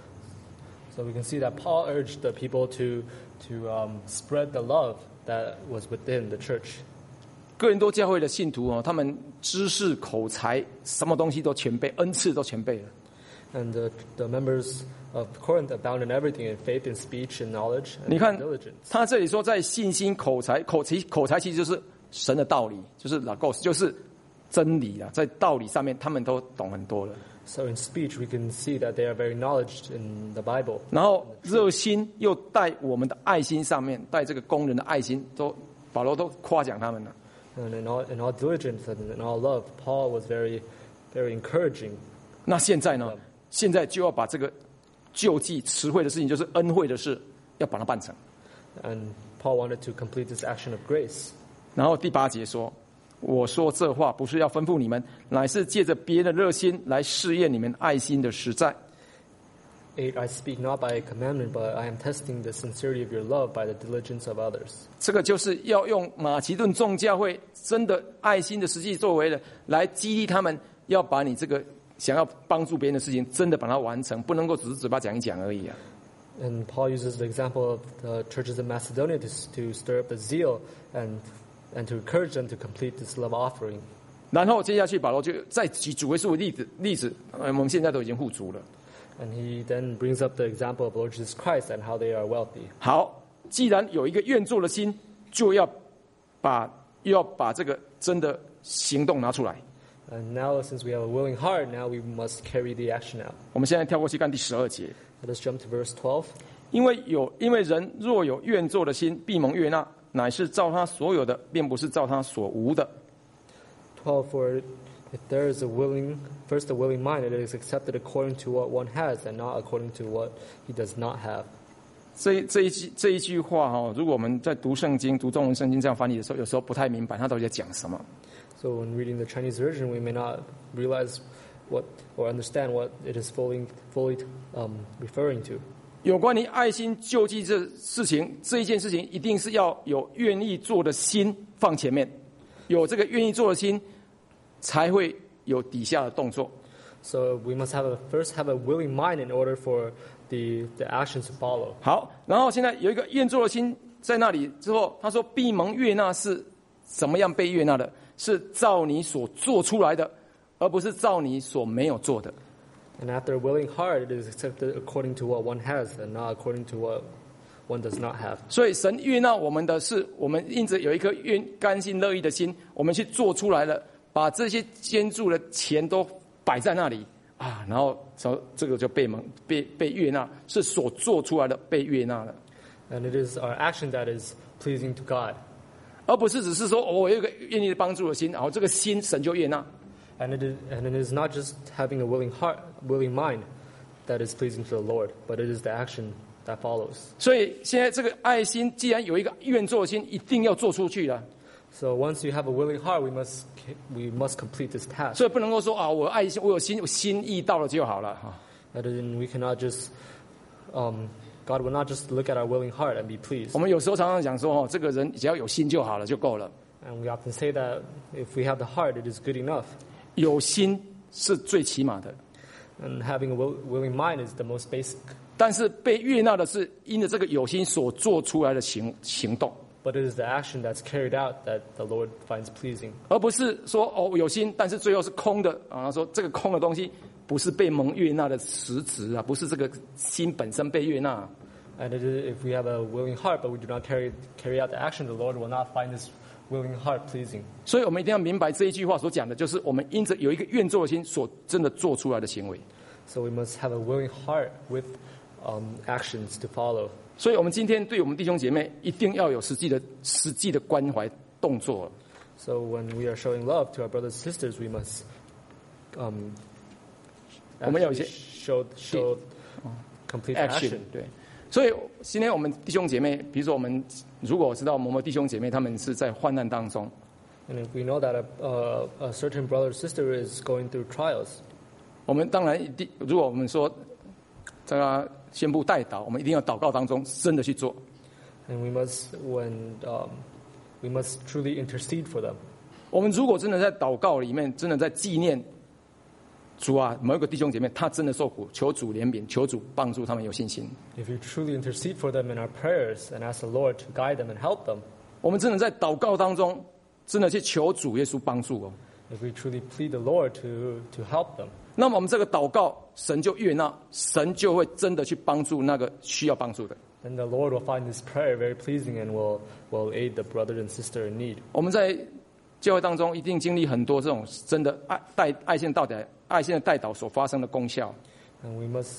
So we can see that Paul urged the people to spread the love that was within the church. 哥林多教会的信徒哦，他们知识、口才，什么东西都全备，恩赐都全备了。 And the members of Corinth abound in everything, in faith, in speech, in knowledge, 你 and 看 in diligence. 他这里说，在信心、口才其实就是神的道理，就是 logos， 就是真理啊，在道理上面他们都懂很多了。 So in speech, we can see that they are very knowledgeable in the Bible. 然后热心又带我们的爱心上面，带这个工人的爱心，保罗都夸奖他们了。 And in all diligence and in all love, Paul was very, very encouraging. 那现在呢？现在就要把这个救济词汇的事情，就是恩惠的事，要把它办成。 And Paul wanted to complete this action of grace. 然后第8节说：“我说这话不是要吩咐你们，乃是借着别的热心来试验你们爱心的实在。” 8, I speak not by a commandment, but I am testing the sincerity of your love by the diligence of others. 这个就是要用马其顿众教会真的爱心的实际作为的，来激励他们，要把你这个想要帮助别人的事情，真的把它完成，不能够只是嘴巴讲一讲而已啊。 And Paul uses the example of the churches of Macedonia to stir up the zeal and to encourage them to complete this love offering. 然后接下去保罗就再举主耶稣的例子，我们现在都已经富足了。 And he then brings up the example of Lord Jesus Christ and how they are wealthy. 好，既然有一个愿做的心，就要把这个真的行动拿出来。 And now, since we have a willing heart, now we must carry the action out. 我们现在跳过去看第12节， Let us jump to verse 12. 因为人若有愿做的心，必蒙悦纳，乃是照他所有的，便不是照他所无的。 12, for if there is a willing mind, it is accepted according to what one has and not according to what he does not have. 这一句话哈，如果我们在读圣经、读中文圣经这样翻译的时候，有时候不太明白他到底在讲什么。 So when reading the Chinese version, we may not realize what or understand what it is fully referring to. 有关于爱心救济这一件事情，一定是要有愿意做的心放前面，有这个愿意做的心，才会有底下的动作。 So we must first have a willing mind in order for the actions to follow. 好，然后现在有一个愿做的心在那里之后，他说必蒙悦纳是怎么样被悦纳的？是照你所做出来的，而不是照你所没有做的。 And after a willing heart, it is accepted according to what one has and not according to what one does not have. 所以神悦纳我们的是，我们因着有一颗甘心乐意的心，我们去做出来了，把这些捐助的钱都摆在那里啊，然后这个就被悦纳，是所做出来的被悦纳了， And it is our action that is pleasing to God. 而不是只是说我有一个愿意帮助的心，然后这个心神就悦纳。 And it is not just having a willing heart, willing mind that is pleasing to the Lord, but it is the action that follows. 所以现在这个爱心，既然有一个愿做的心，一定要做出去了。 So once you have a willing heart, we must complete this task. 所以不能够说啊，我爱心，我有心意到了就好了哈。 And then we cannot just, God will not just look at our willing heart and be pleased. 我们有时候常常讲说，这个人只要有心就好了，就够了。 And we often say that if we have the heart, it is good enough. 有心是最起码的， And having a willing mind is the most basic. 但是被悦纳的是因着这个有心所做出来的行动， But it is the action that's carried out that the Lord finds pleasing. 而不是说有心，但是最后是空的啊。说这个空的东西不是被蒙悦纳的实质啊，不是这个心本身被悦纳。 And it is, if we have a willing heart, but we do not carry out the action, the Lord will not find this willing heart pleasing. 所以我们一定要明白这一句话所讲的，就是我们因着有一个愿做的心所真的做出来的行为。 So we must have a willing heart with actions to follow. 所以我们今天对我们弟兄姐妹一定要有实际的关怀动作。 So when we are showing love to our brothers and sisters, we must 我们有一些 show complete action. 对。所以今天我们弟兄姐妹，比如说我们如果知道某某弟兄姐妹他们是在患难当中， And if we know that a certain brother or sister is going through trials, 我们当然如果我们说这个宣布代祷，我们一定要祷告当中真的去做。 and we must truly intercede for them. 我们如果真的在祷告里面，真的在纪念主啊，某一个弟兄姐妹他真的受苦，求主怜悯，求主帮助他们有信心。 If we truly intercede for them in our prayers and ask the Lord to guide them and help them, 我们真的在祷告当中，真的去求主耶稣帮助哦。 if we truly plead the Lord to help them, 那么我们这个祷告，神就悦纳，神就会真的去帮助那个需要帮助的。 then the Lord will find this prayer very pleasing and will aid the brother and sister in need. 我们在教会当中一定经历很多这种真的爱心的代祷所发生的功效。 And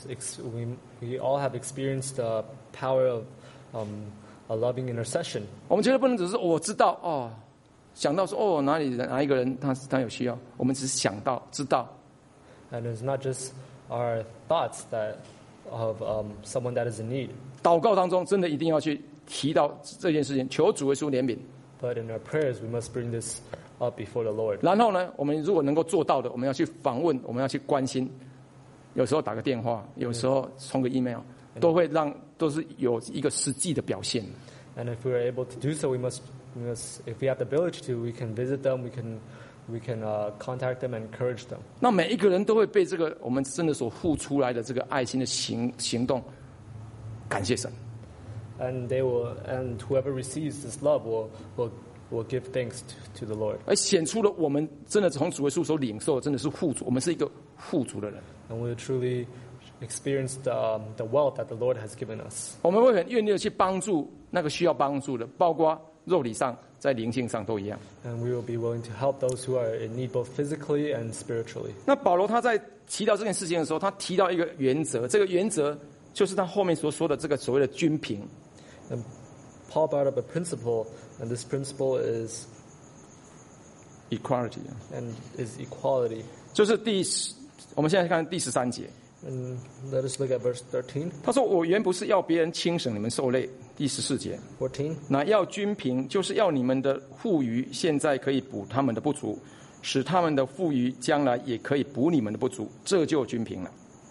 we all have experienced the power of a loving intercession. 我们绝对不能只是我知道哦，想到说哦哪一个人他有需要，我们只是想到知道。 And it's not just our thoughts of someone that is in need. 祷告当中真的一定要去提到这件事情，求主耶稣怜悯。 But in our prayers, we must bring this up before the Lord. 然后呢，我们如果能够做到的，我们要去访问，我们要去关心。有时候打个电话，有时候送个 email， 都是有一个实际的表现。 And if we are able to do so, we must if we have the ability to, we can visit them, we can contact them and encourage them. 那每一个人都会被这个我们真的所付出来的这个爱心的行动感谢神。 And whoever receives this love will give thanks to the Lord. 而显出了我们真的从主耶稣所领受的真的是富足，我们是一个富足的人。 And we will truly experience the wealth that the Lord has given us. 我们会很愿意的去帮助那个需要帮助的，包括肉体上、在灵性上都一样。 And we will be willing to help those who are in need both physically and spiritually. 那保罗他在提到这件事情的时候，他提到一个原则，这个原则就是他后面所说的这个所谓的均平。 And Paul brought up a principle, and this principle is equality， and is equality. 就是我们现在看第13节。 And let us look at verse 13. 他说：“我原不是要别人轻省你们受累。”第14节。 14. 那要均平，就是要你们的富余现在可以补他们的不足，使他们的富余将来也可以补你们的不足，这就均平了。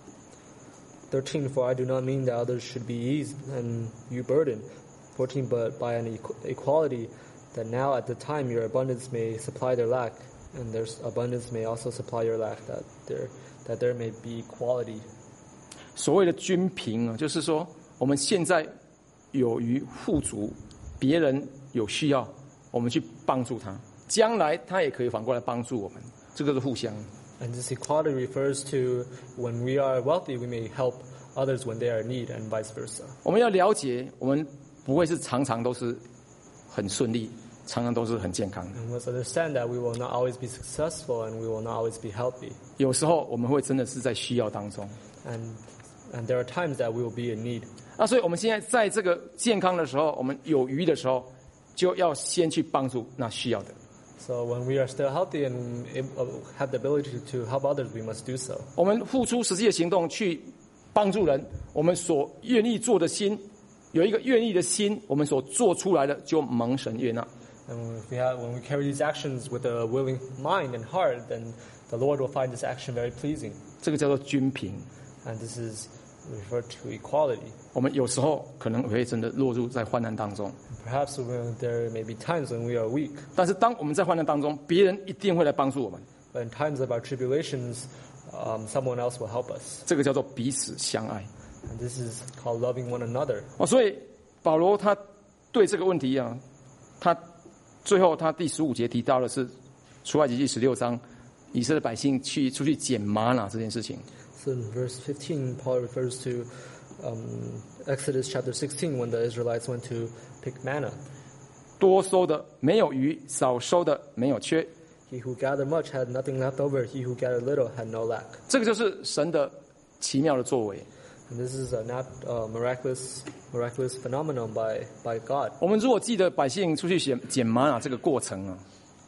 13. For I do not mean that others should be eased and you burdened. 14. But by an equality, that now at the time your abundance may supply their lack, and their abundance may also supply your lack, that there may be equality. 所谓的均平啊，就是说我们现在有余富足，别人有需要，我们去帮助他，将来他也可以反过来帮助我们，这个是互相。 And this equality refers to when we are wealthy, we may help others when they are in need, and vice versa. 我们要了解，我们不会是常常都是很顺利，常常都是很健康的。 And we must understand that we will not always be successful, and we will not always be healthy. 有时候我们会真的是在需要当中。 And there are times that we will be in need. 所以我们现在在这个健康的时候，我们有余的时候，就要先去帮助那需要的。 So when we are still healthy and have the ability to help others, we must do so. 我们付出实际的行动去帮助人，我们所愿意做的心，有一个愿意的心，我们所做出来的就蒙神悦纳。 And when we carry these actions with a willing mind and heart, then the Lord will find this action very pleasing. 这个叫做均平。 And this is referred to equality. 我们有时候可能会真的落入在患难当中。 Perhaps there may be times when we are weak. 但是当我们在患难当中，别人一定会来帮助我们。 But in times of our tribulations, someone else will help us. 这个叫做彼此相爱。 And this is called loving one another. 所以保罗他对这个问题啊，他最后他第15节提到的是出埃及记16章，以色列百姓出去捡玛拿这件事情。 So in verse 15, Paul refers to Exodus chapter 16 when the Israelites went to pick manna. 多收的没有余，少收的没有缺。 He who gathered much had nothing left over. He who gathered little had no lack. 这个就是神的奇妙的作为。 And this is a miraculous phenomenon by God. 我们如果记得百姓出去捡玛拿这个过程啊，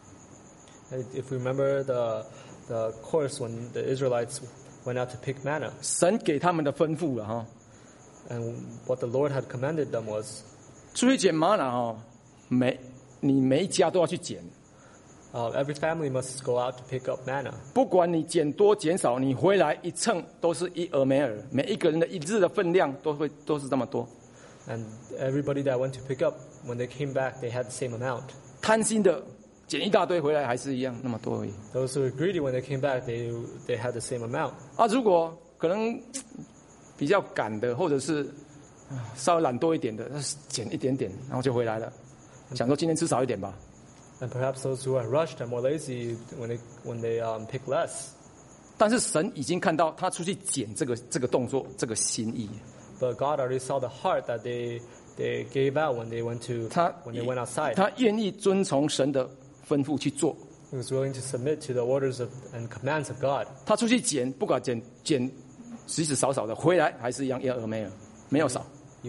And if we remember the course when the Israelites went out to pick manna, 神给他们的吩咐了哈， and what the Lord had commanded them was, 出去捡玛拿哈，你每一家都要去捡， every family must go out to pick up manna. 不管你捡多捡少，你回来一称都是一俄梅尔，每一个人的一日的分量都是这么多。 And everybody that went to pick up, when they came back, they had the same amount. 贪心的捡一大堆回来还是一样那么多而已。 Those who were greedy, when they came back, they had the same amount. 啊，如果可能比较赶的，或者是稍微懒惰一点的，捡一点点，然后就回来了，想说今天吃少一点吧。 And perhaps those who are rushed and more lazy, when they pick less. 但是神已经看到他出去捡这个动作，这个心意。 But God already saw the heart that they gave out when they went outside. 他愿意遵从神的吩咐去做。 He was willing to submit to the orders and commands of God. 他出去捡，不管捡即使少少的，回来还是一样要俄梅尔，没有少。 They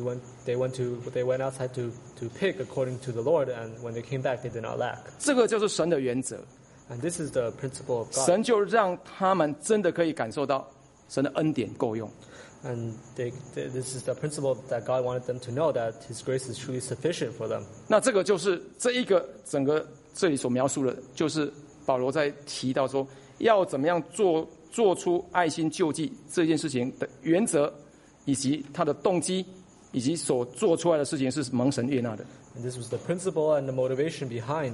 went outside to pick according to the Lord, and when they came back, they did not lack. 这个就是神的原则。 And this is the principle of God. 神就让他们真的可以感受到神的恩典够用。 And this is the principle that God wanted them to know, that His grace is truly sufficient for them. 那这个就是这一个整个这里所描述的，就是保罗在提到说要怎么样做出爱心救济这件事情的原则，以及他的动机，以及所做出来的事情是蒙神悦纳的。 And this was the principle and the motivation behind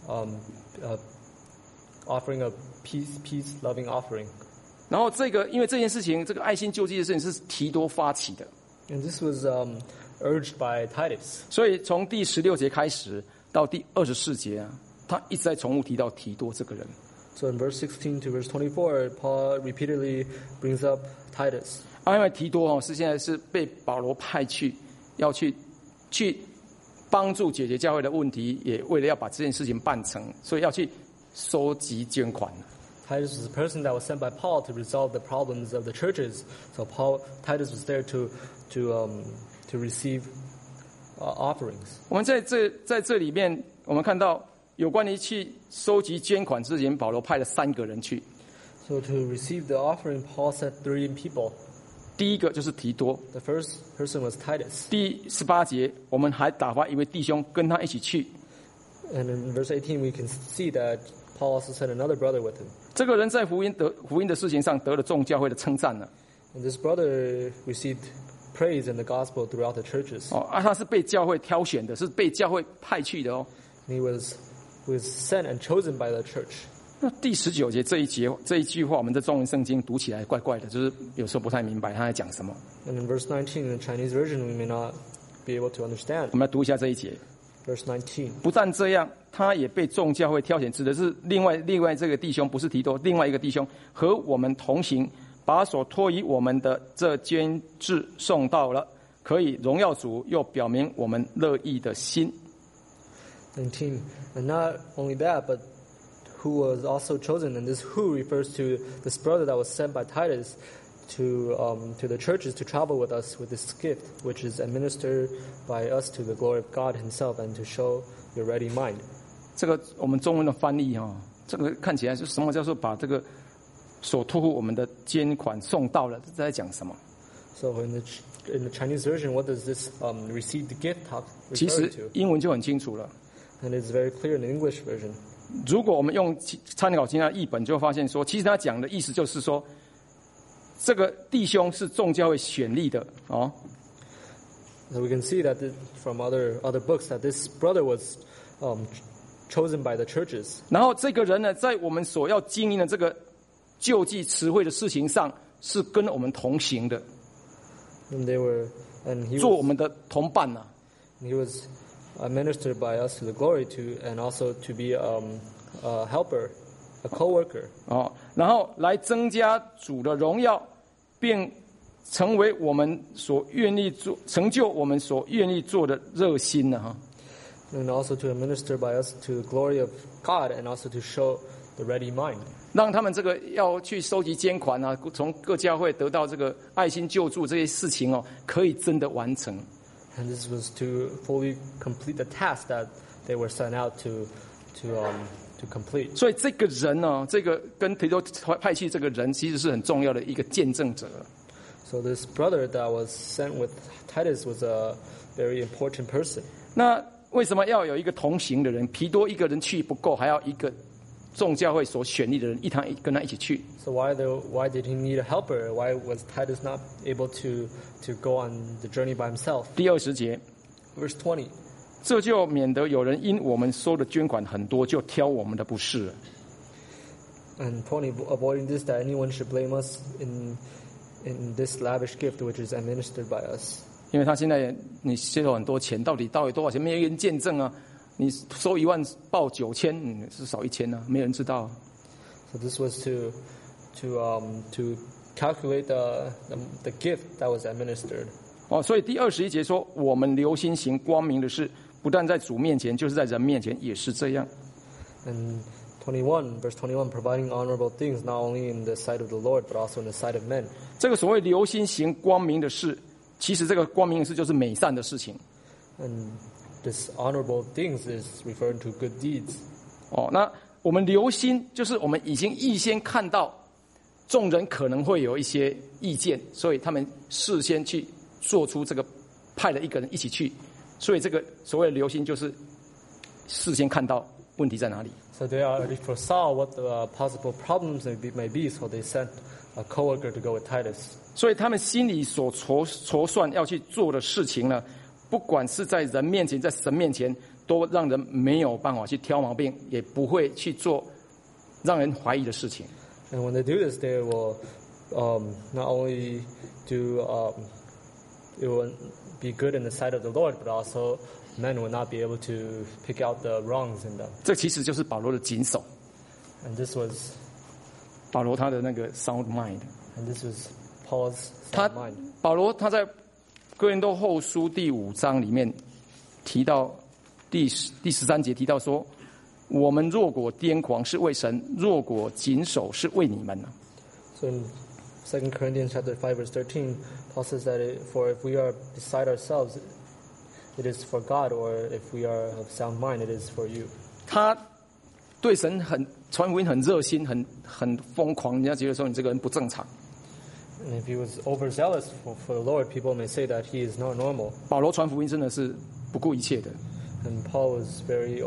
offering a peace-loving offering. 然后因为这件事情，这个爱心救济的事情是提多发起的， And this was urged by Titus. 所以从第16节开始到第24节啊，他一直在重复提到提多这个人。 So in verse 16 to verse 24, Paul repeatedly brings up Titus. 因为提多是现在是被保罗派去，要去帮助解决教会的问题，也为了要把这件事情办成，所以要去收集捐款。 Titus was a person that was sent by Paul to resolve the problems of the churches. So Titus was there to receive offerings. 我们在这里面，我们看到有关于去收集捐款之前，保罗派了3个人去。 So to receive the offering, Paul sent 3 people. 第一个就是提多。 The first person was Titus. 第18节，我们还打发一位弟兄跟他一起去。 And in verse 18, we can see that Paul also sent another brother with him. 这个人在福音的事情上得了众教会的称赞了。 And this brother received praise in the gospel throughout the churches. 他是被教会挑选的，是被教会派去的哦。 And he was sent and chosen by the church. 那第19节这一句话，我们在中文圣经读起来怪怪的，就是有时候不太明白他在讲什么。 And in verse 19 in the Chinese version, we may not be able to understand. 我们来读一下这一节。 Verse 19. 不但这样，他也被众教会挑选，指的是另外这个弟兄，不是提多，另外一个弟兄和我们同行，把所托于我们的这捐制送到了，可以荣耀主，又表明我们乐意的心。 19. And not only that, but who was also chosen, and this who refers to this brother that was sent by Titus to the churches to travel with us with this gift, which is administered by us to the glory of God Himself and to show your ready mind. 这个我们中文的翻译这个看起来是什么叫做把这个所托付我们的捐款送到了，这在讲什么？ So in the Chinese version, what does this received gift 其 refer 实 to? 英文就很清楚了。 And it's very clear in the English version. 如果我们用参考其他译本，就会发现说，其实他讲的意思就是说，这个弟兄是众教会选立的哦。 So we can see that from other books that this brother was chosen by the churches. 然后这个人呢，在我们所要经营的这个救济慈惠的事情上，是跟我们同行的， And he 做我们的同伴呐。 was ministered by us to the glory and also to be a helper, a co-worker. 然后来增加主的荣耀，并成为我们所愿意做，成就我们所愿意做的热心呢 And also to administer by us to the glory of God, and also to show the ready mind. 让他们这个要去收集捐款啊，从各教会得到这个爱心救助这些事情哦，可以真的完成。 And this was to fully complete the task that they were sent out to complete. 所以这个人呢，这个跟提多派去这个人，其实是很重要的一个见证者。 So this brother that was sent with Titus was a very important person. 那为什么要有一个同行的人？提多一个人去不够，还要一个众教会所选立的人跟他一起去。 So why did he need a helper? Why was Titus not able to go on the journey by himself? 第20节， Verse 20. 这就免得有人因我们收的捐款很多，就挑我们的不是了。 And 20, avoiding this, that anyone should blame us in this lavish gift which is administered by us. 因为他现在你收很多钱，到底多少钱？没有人见证啊！你收1万报9000，是少1000啊，没人知道。 So this was to calculate the gift that was administered. 哦，所以第21节说，我们留心行光明的事，不但在主面前，就是在人面前也是这样。 And verse 21, providing honorable things not only in the sight of the Lord but also in the sight of men. 这个所谓留心行光明的事，其实这个光明的事就是美善的事情。 And this honorable things is referring to good deeds. 哦，那我们留心，就是我们已经预先看到众人可能会有一些意见，所以他们事先去做出这个派了一个人一起去，所以这个所谓的留心就是事先看到问题在哪里。 So they already foresaw what the possible problems may be, so they sent a coworker to go with Titus. 所以他们心里所筹算要去做的事情呢，不管是在人面前，在神面前，都让人没有办法去挑毛病，也不会去做让人怀疑的事情。 And when they do this, they will not only it will be good in the sight of the Lord, but also men will not be able to pick out the wrongs in them. 这其实就是保罗的谨守， And this was 保罗他的那个 sound mind。 Paul's sound mind. 保罗他在哥林多后书第5章里面提到第13节提到说，我们若果癫狂是为神，若果谨守是为你们。 So in 2 Corinthians chapter 5 verse 13, Paul says that for if we are beside ourselves, it is for God, or if we are of sound mind, it is for you. 他对神传福音很热心，很疯狂，人家觉得说你这个人不正常。 And if he was overzealous for the Lord, people may say that he is not normal. 保罗传福音真的是不顾一切的。 And Paul was very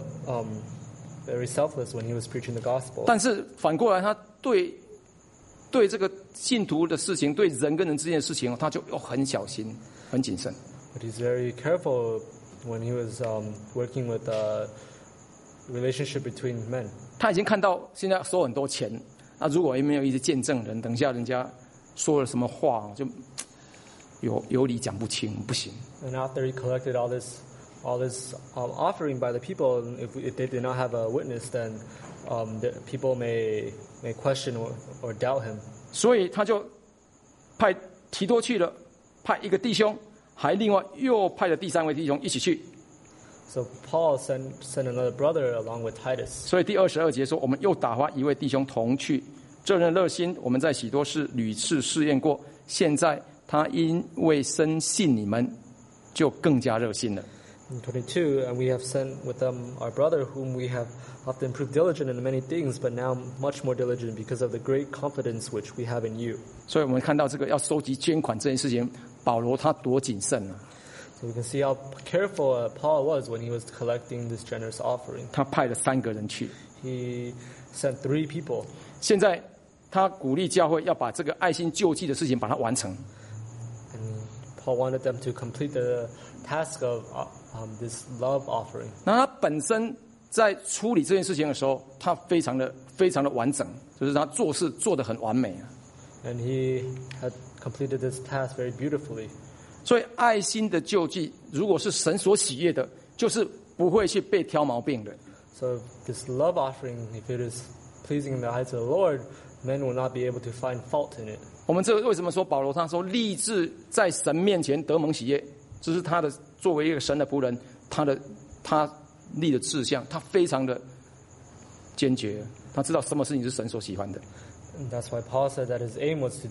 selfless when he was preaching the gospel. 但是反过来，他对这个信徒的事情，对人跟人之间的事情，他就很小心、很谨慎。 But he's very careful when he was working with the relationship between men. 他已经看到现在收很多钱，那如果也没有一些见证人，等一下人家说了什么话，就有理讲不清，不行。 And after he collected all this offering by the people, if they did not have a witness, then the people may question or doubt him. 所以他就派提多去了，派一个弟兄，还另外又派了第3位弟兄一起去。 So Paul sent another brother along with Titus. 所以第22节说，我们又打发一位弟兄同去。这人热心，我们在许多事屡次试验过，现在他因为深信你们，就更加热心了。 In 22, and we have sent with them our brother, whom we have often proved diligent in many things, but now much more diligent because of the great confidence which we have in you. 所以我们看到这个要收集捐款这件事情，保罗他多谨慎啊！ So we can see how careful Paul was when he was collecting this generous offering. 他派了3个人去。 He sent 3 people. 现在他鼓励教会要把这个爱心救济的事情把它完成。 And Paul wanted them to complete the task of this love offering. 那他本身在处理这件事情的时候，他非常的完整，就是他做事做得很完美啊。 And he had completed this task very beautifully. 所以爱心的救济，如果是神所喜悦的，就是不会去被挑毛病的。 So this love offering, if it is pleasing in the eyes of the Lord, men will not be able to find fault in it. 我们这个为什么说保罗他说立志在神面前得蒙喜悦，这是他的作为一个神的仆人，他他立的志向，他非常的坚决，他知道什么事情是神所喜欢的。 And that's why Paul said that his aim was to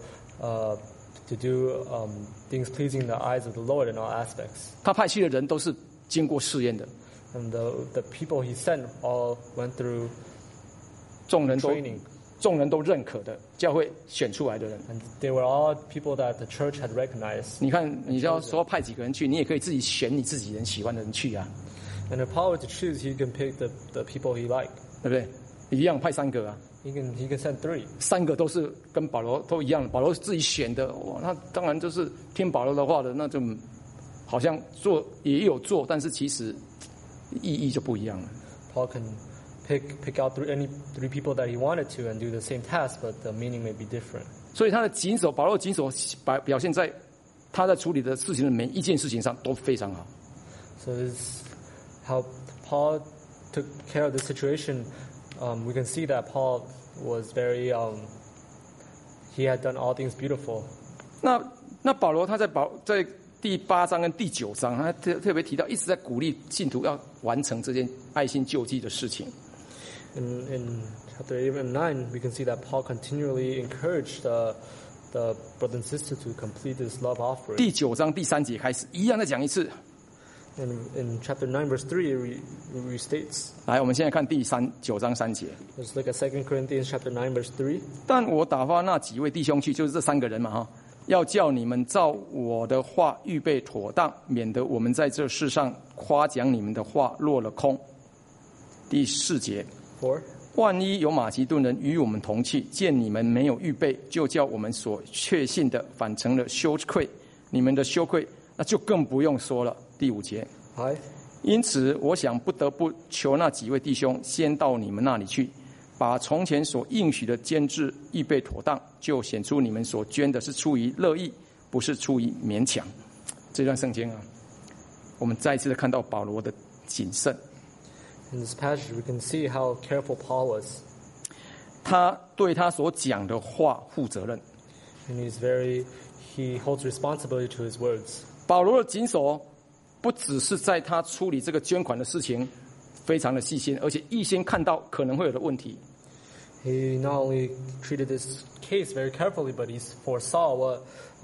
do things pleasing in the eyes of the Lord in all aspects. 他派去的人都是经过试验的， And the people he sent all went through 众人 training. 都认可的，教会选出来的人。 And they were all people that the church had recognized. 你看，你要说派几个人去，你也可以自己选你自己人喜欢的人去啊， And if Paul were to choose, he can pick the people he liked. 对不对？一样派3个啊 He can send 3. ，3个都是跟保罗都一样，保罗是自己选的，哇，那当然就是听保罗的话的，那就好像做也有做，但是其实意义就不一样了。 Paul can pick out any 3 people that he wanted to and do the same task, but the meaning may be different. 所以他的谨守，保罗的谨守表现在他在处理的事情的每一件事情上都非常好。 So this is how Paul took care of the situation. We can see that Paul was very, he had done all things beautiful. 那保罗他在第8章跟第9章，他特别提到，一直在鼓励信徒要完成这件爱心救济的事情。 In chapter 8 and 9, we can see that Paul continually encouraged the brothers and sisters to complete this love offering. 第9章第3节开始，一样再讲一次。 In chapter 9, verse 3, it restates. 来，我们现在看9章3节。 Let's look at 2 Corinthians chapter 9, verse 3. 但我打发那几位弟兄去，就是这3个人嘛，哈，要叫你们照我的话预备妥当，免得我们在这世上夸奖你们的话落了空。第4节。 4. 万一有马其顿人与我们同去，见你们没有预备，就叫我们所确信的反成了羞愧，你们的羞愧那就更不用说了。第5节。 5. 因此我想不得不求那几位弟兄先到你们那里去，把从前所应许的监制预备妥当，就显出你们所捐的是出于乐意，不是出于勉强。这段圣经啊，我们再一次的看到保罗的谨慎。 In this passage, we can see how careful Paul was. 他对他所讲的话负责任。 And he holds responsibility to his words. 保罗的谨守不只是在他处理这个捐款的事情非常的细心，而且预先看到可能会有的问题。 He not only treated this case very carefully, but he foresaw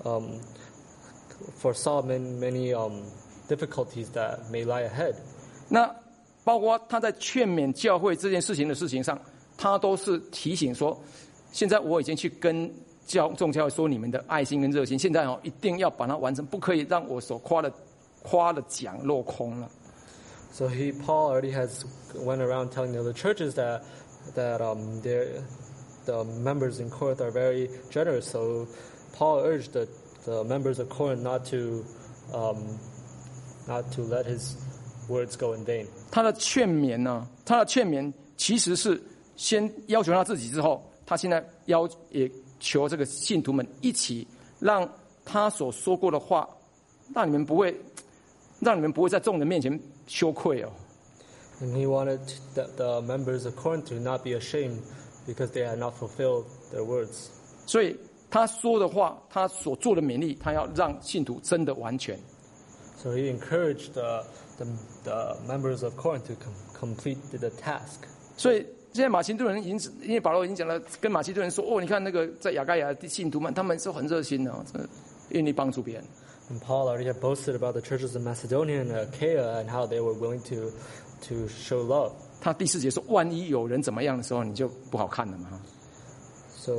many difficulties that may lie ahead. 那包括他在劝勉教会这件事情的事情上，他都是提醒说，现在我已经去跟众教会说你们的爱心跟热心，现在一定要把它完成，不可以让我所夸的奖落空了。 So Paul already has went around telling the other churches that the members in Corinth are very generous. So Paul urged the members of Corinth not to let his words go in vain. 他的劝勉其实是先要求他自己之后，他现在也求这个信徒们一起让他所说过的话，让你们不会在众人面前羞愧哦。 And he wanted the members of Corinth to not be ashamed because they had not fulfilled their words. 所以他说的话，他所做的勉励，他要让信徒真的完全。 So he encouraged the members of Corinth to complete the task. 所以现在马其顿人因为保罗已经讲了，跟马其顿人说，你看那个在亚该亚的信徒们，他们是很热心的，愿意帮助别人。 And Paul already had boasted about the churches in Macedonia and Achaia and how they were willing to show love. 他第4节说，万一有人怎么样的时候，你就不好看了嘛。 So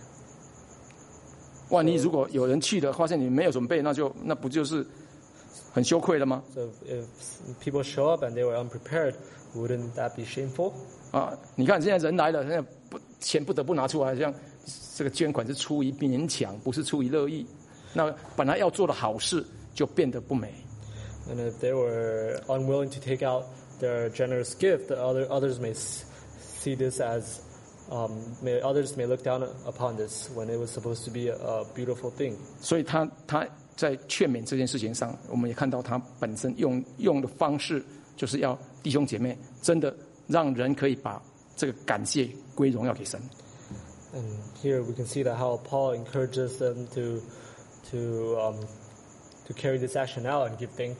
万一如果有人去的，发现你没有准备，那不就是很羞愧了吗？ if people show up and they were unprepared, wouldn't that be shameful? 啊，你看现在人来了，现在钱不得不拿出来，像这个捐款是出于勉强，不是出于乐意。那本来要做的好事就变得不美。 And if they were unwilling to take out their generous gift, others may see this as others may look down upon this when it was supposed to be a beautiful thing. 所以他在劝勉这件事情上，我们也看到他本身用的方式，就是要弟兄姐妹真的让人可以把这个感谢归荣耀给神。 And here we can see that how Paul encourages them to carry this action out and give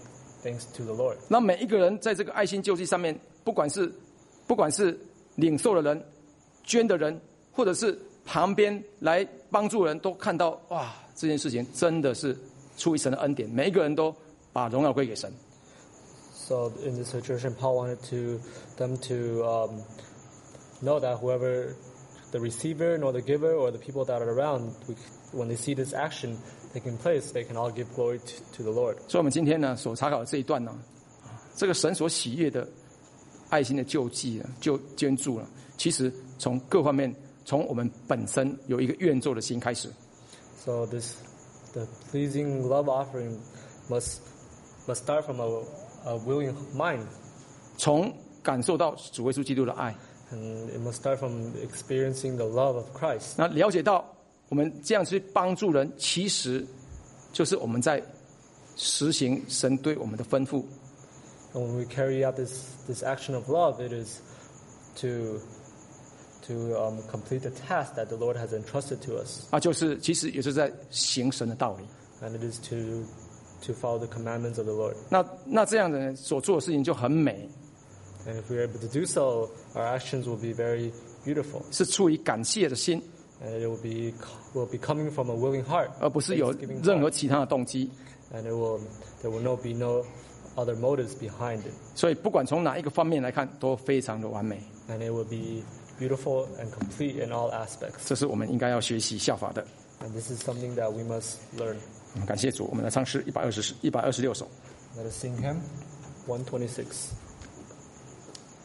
thanks to the Lord. 那每一个人在这个爱心救济上面，不管是领受的人、捐的人，或者是旁边来帮助人，都看到哇，这件事情真的是出于神的恩典，每一个人都把荣耀归给神。 So in this situation, Paul wanted them to know that whoever the receiver, nor the giver, or the people that are around, when they see this action taking place, they can all give glory to the Lord. 所以我们今天呢所查考的这一段呢，这个神所喜悦的爱心的救济啊，捐助了，其实从各方面，从我们本身有一个愿做的心开始。 So the pleasing love offering must start from a willing mind. 从感受到主耶稣基督的爱， And it must start from experiencing the love of Christ. 那了解到我们这样去帮助人，其实就是我们在实行神对我们的吩咐。 And when we carry out this action of love, it is to complete the task that the Lord has entrusted to us. 就是其实也是在行神的道理。 And it is to follow the commandments of the Lord. 那这样的人所做的事情就很美， And if we're able to do so, our actions will be very beautiful. 是出于感谢的心， And it will be coming from a willing heart. 而不是有 thanksgiving 任何 heart. 其他的动机。 And there will be no other motives behind it. 所以不管从哪一个方面来看，都非常的完美。 And it will be beautiful and complete in all aspects. 这是我们应该要学习效法的。 And this is something that we must learn. 感谢主，我们来唱诗126首。 Let us sing hymn 126.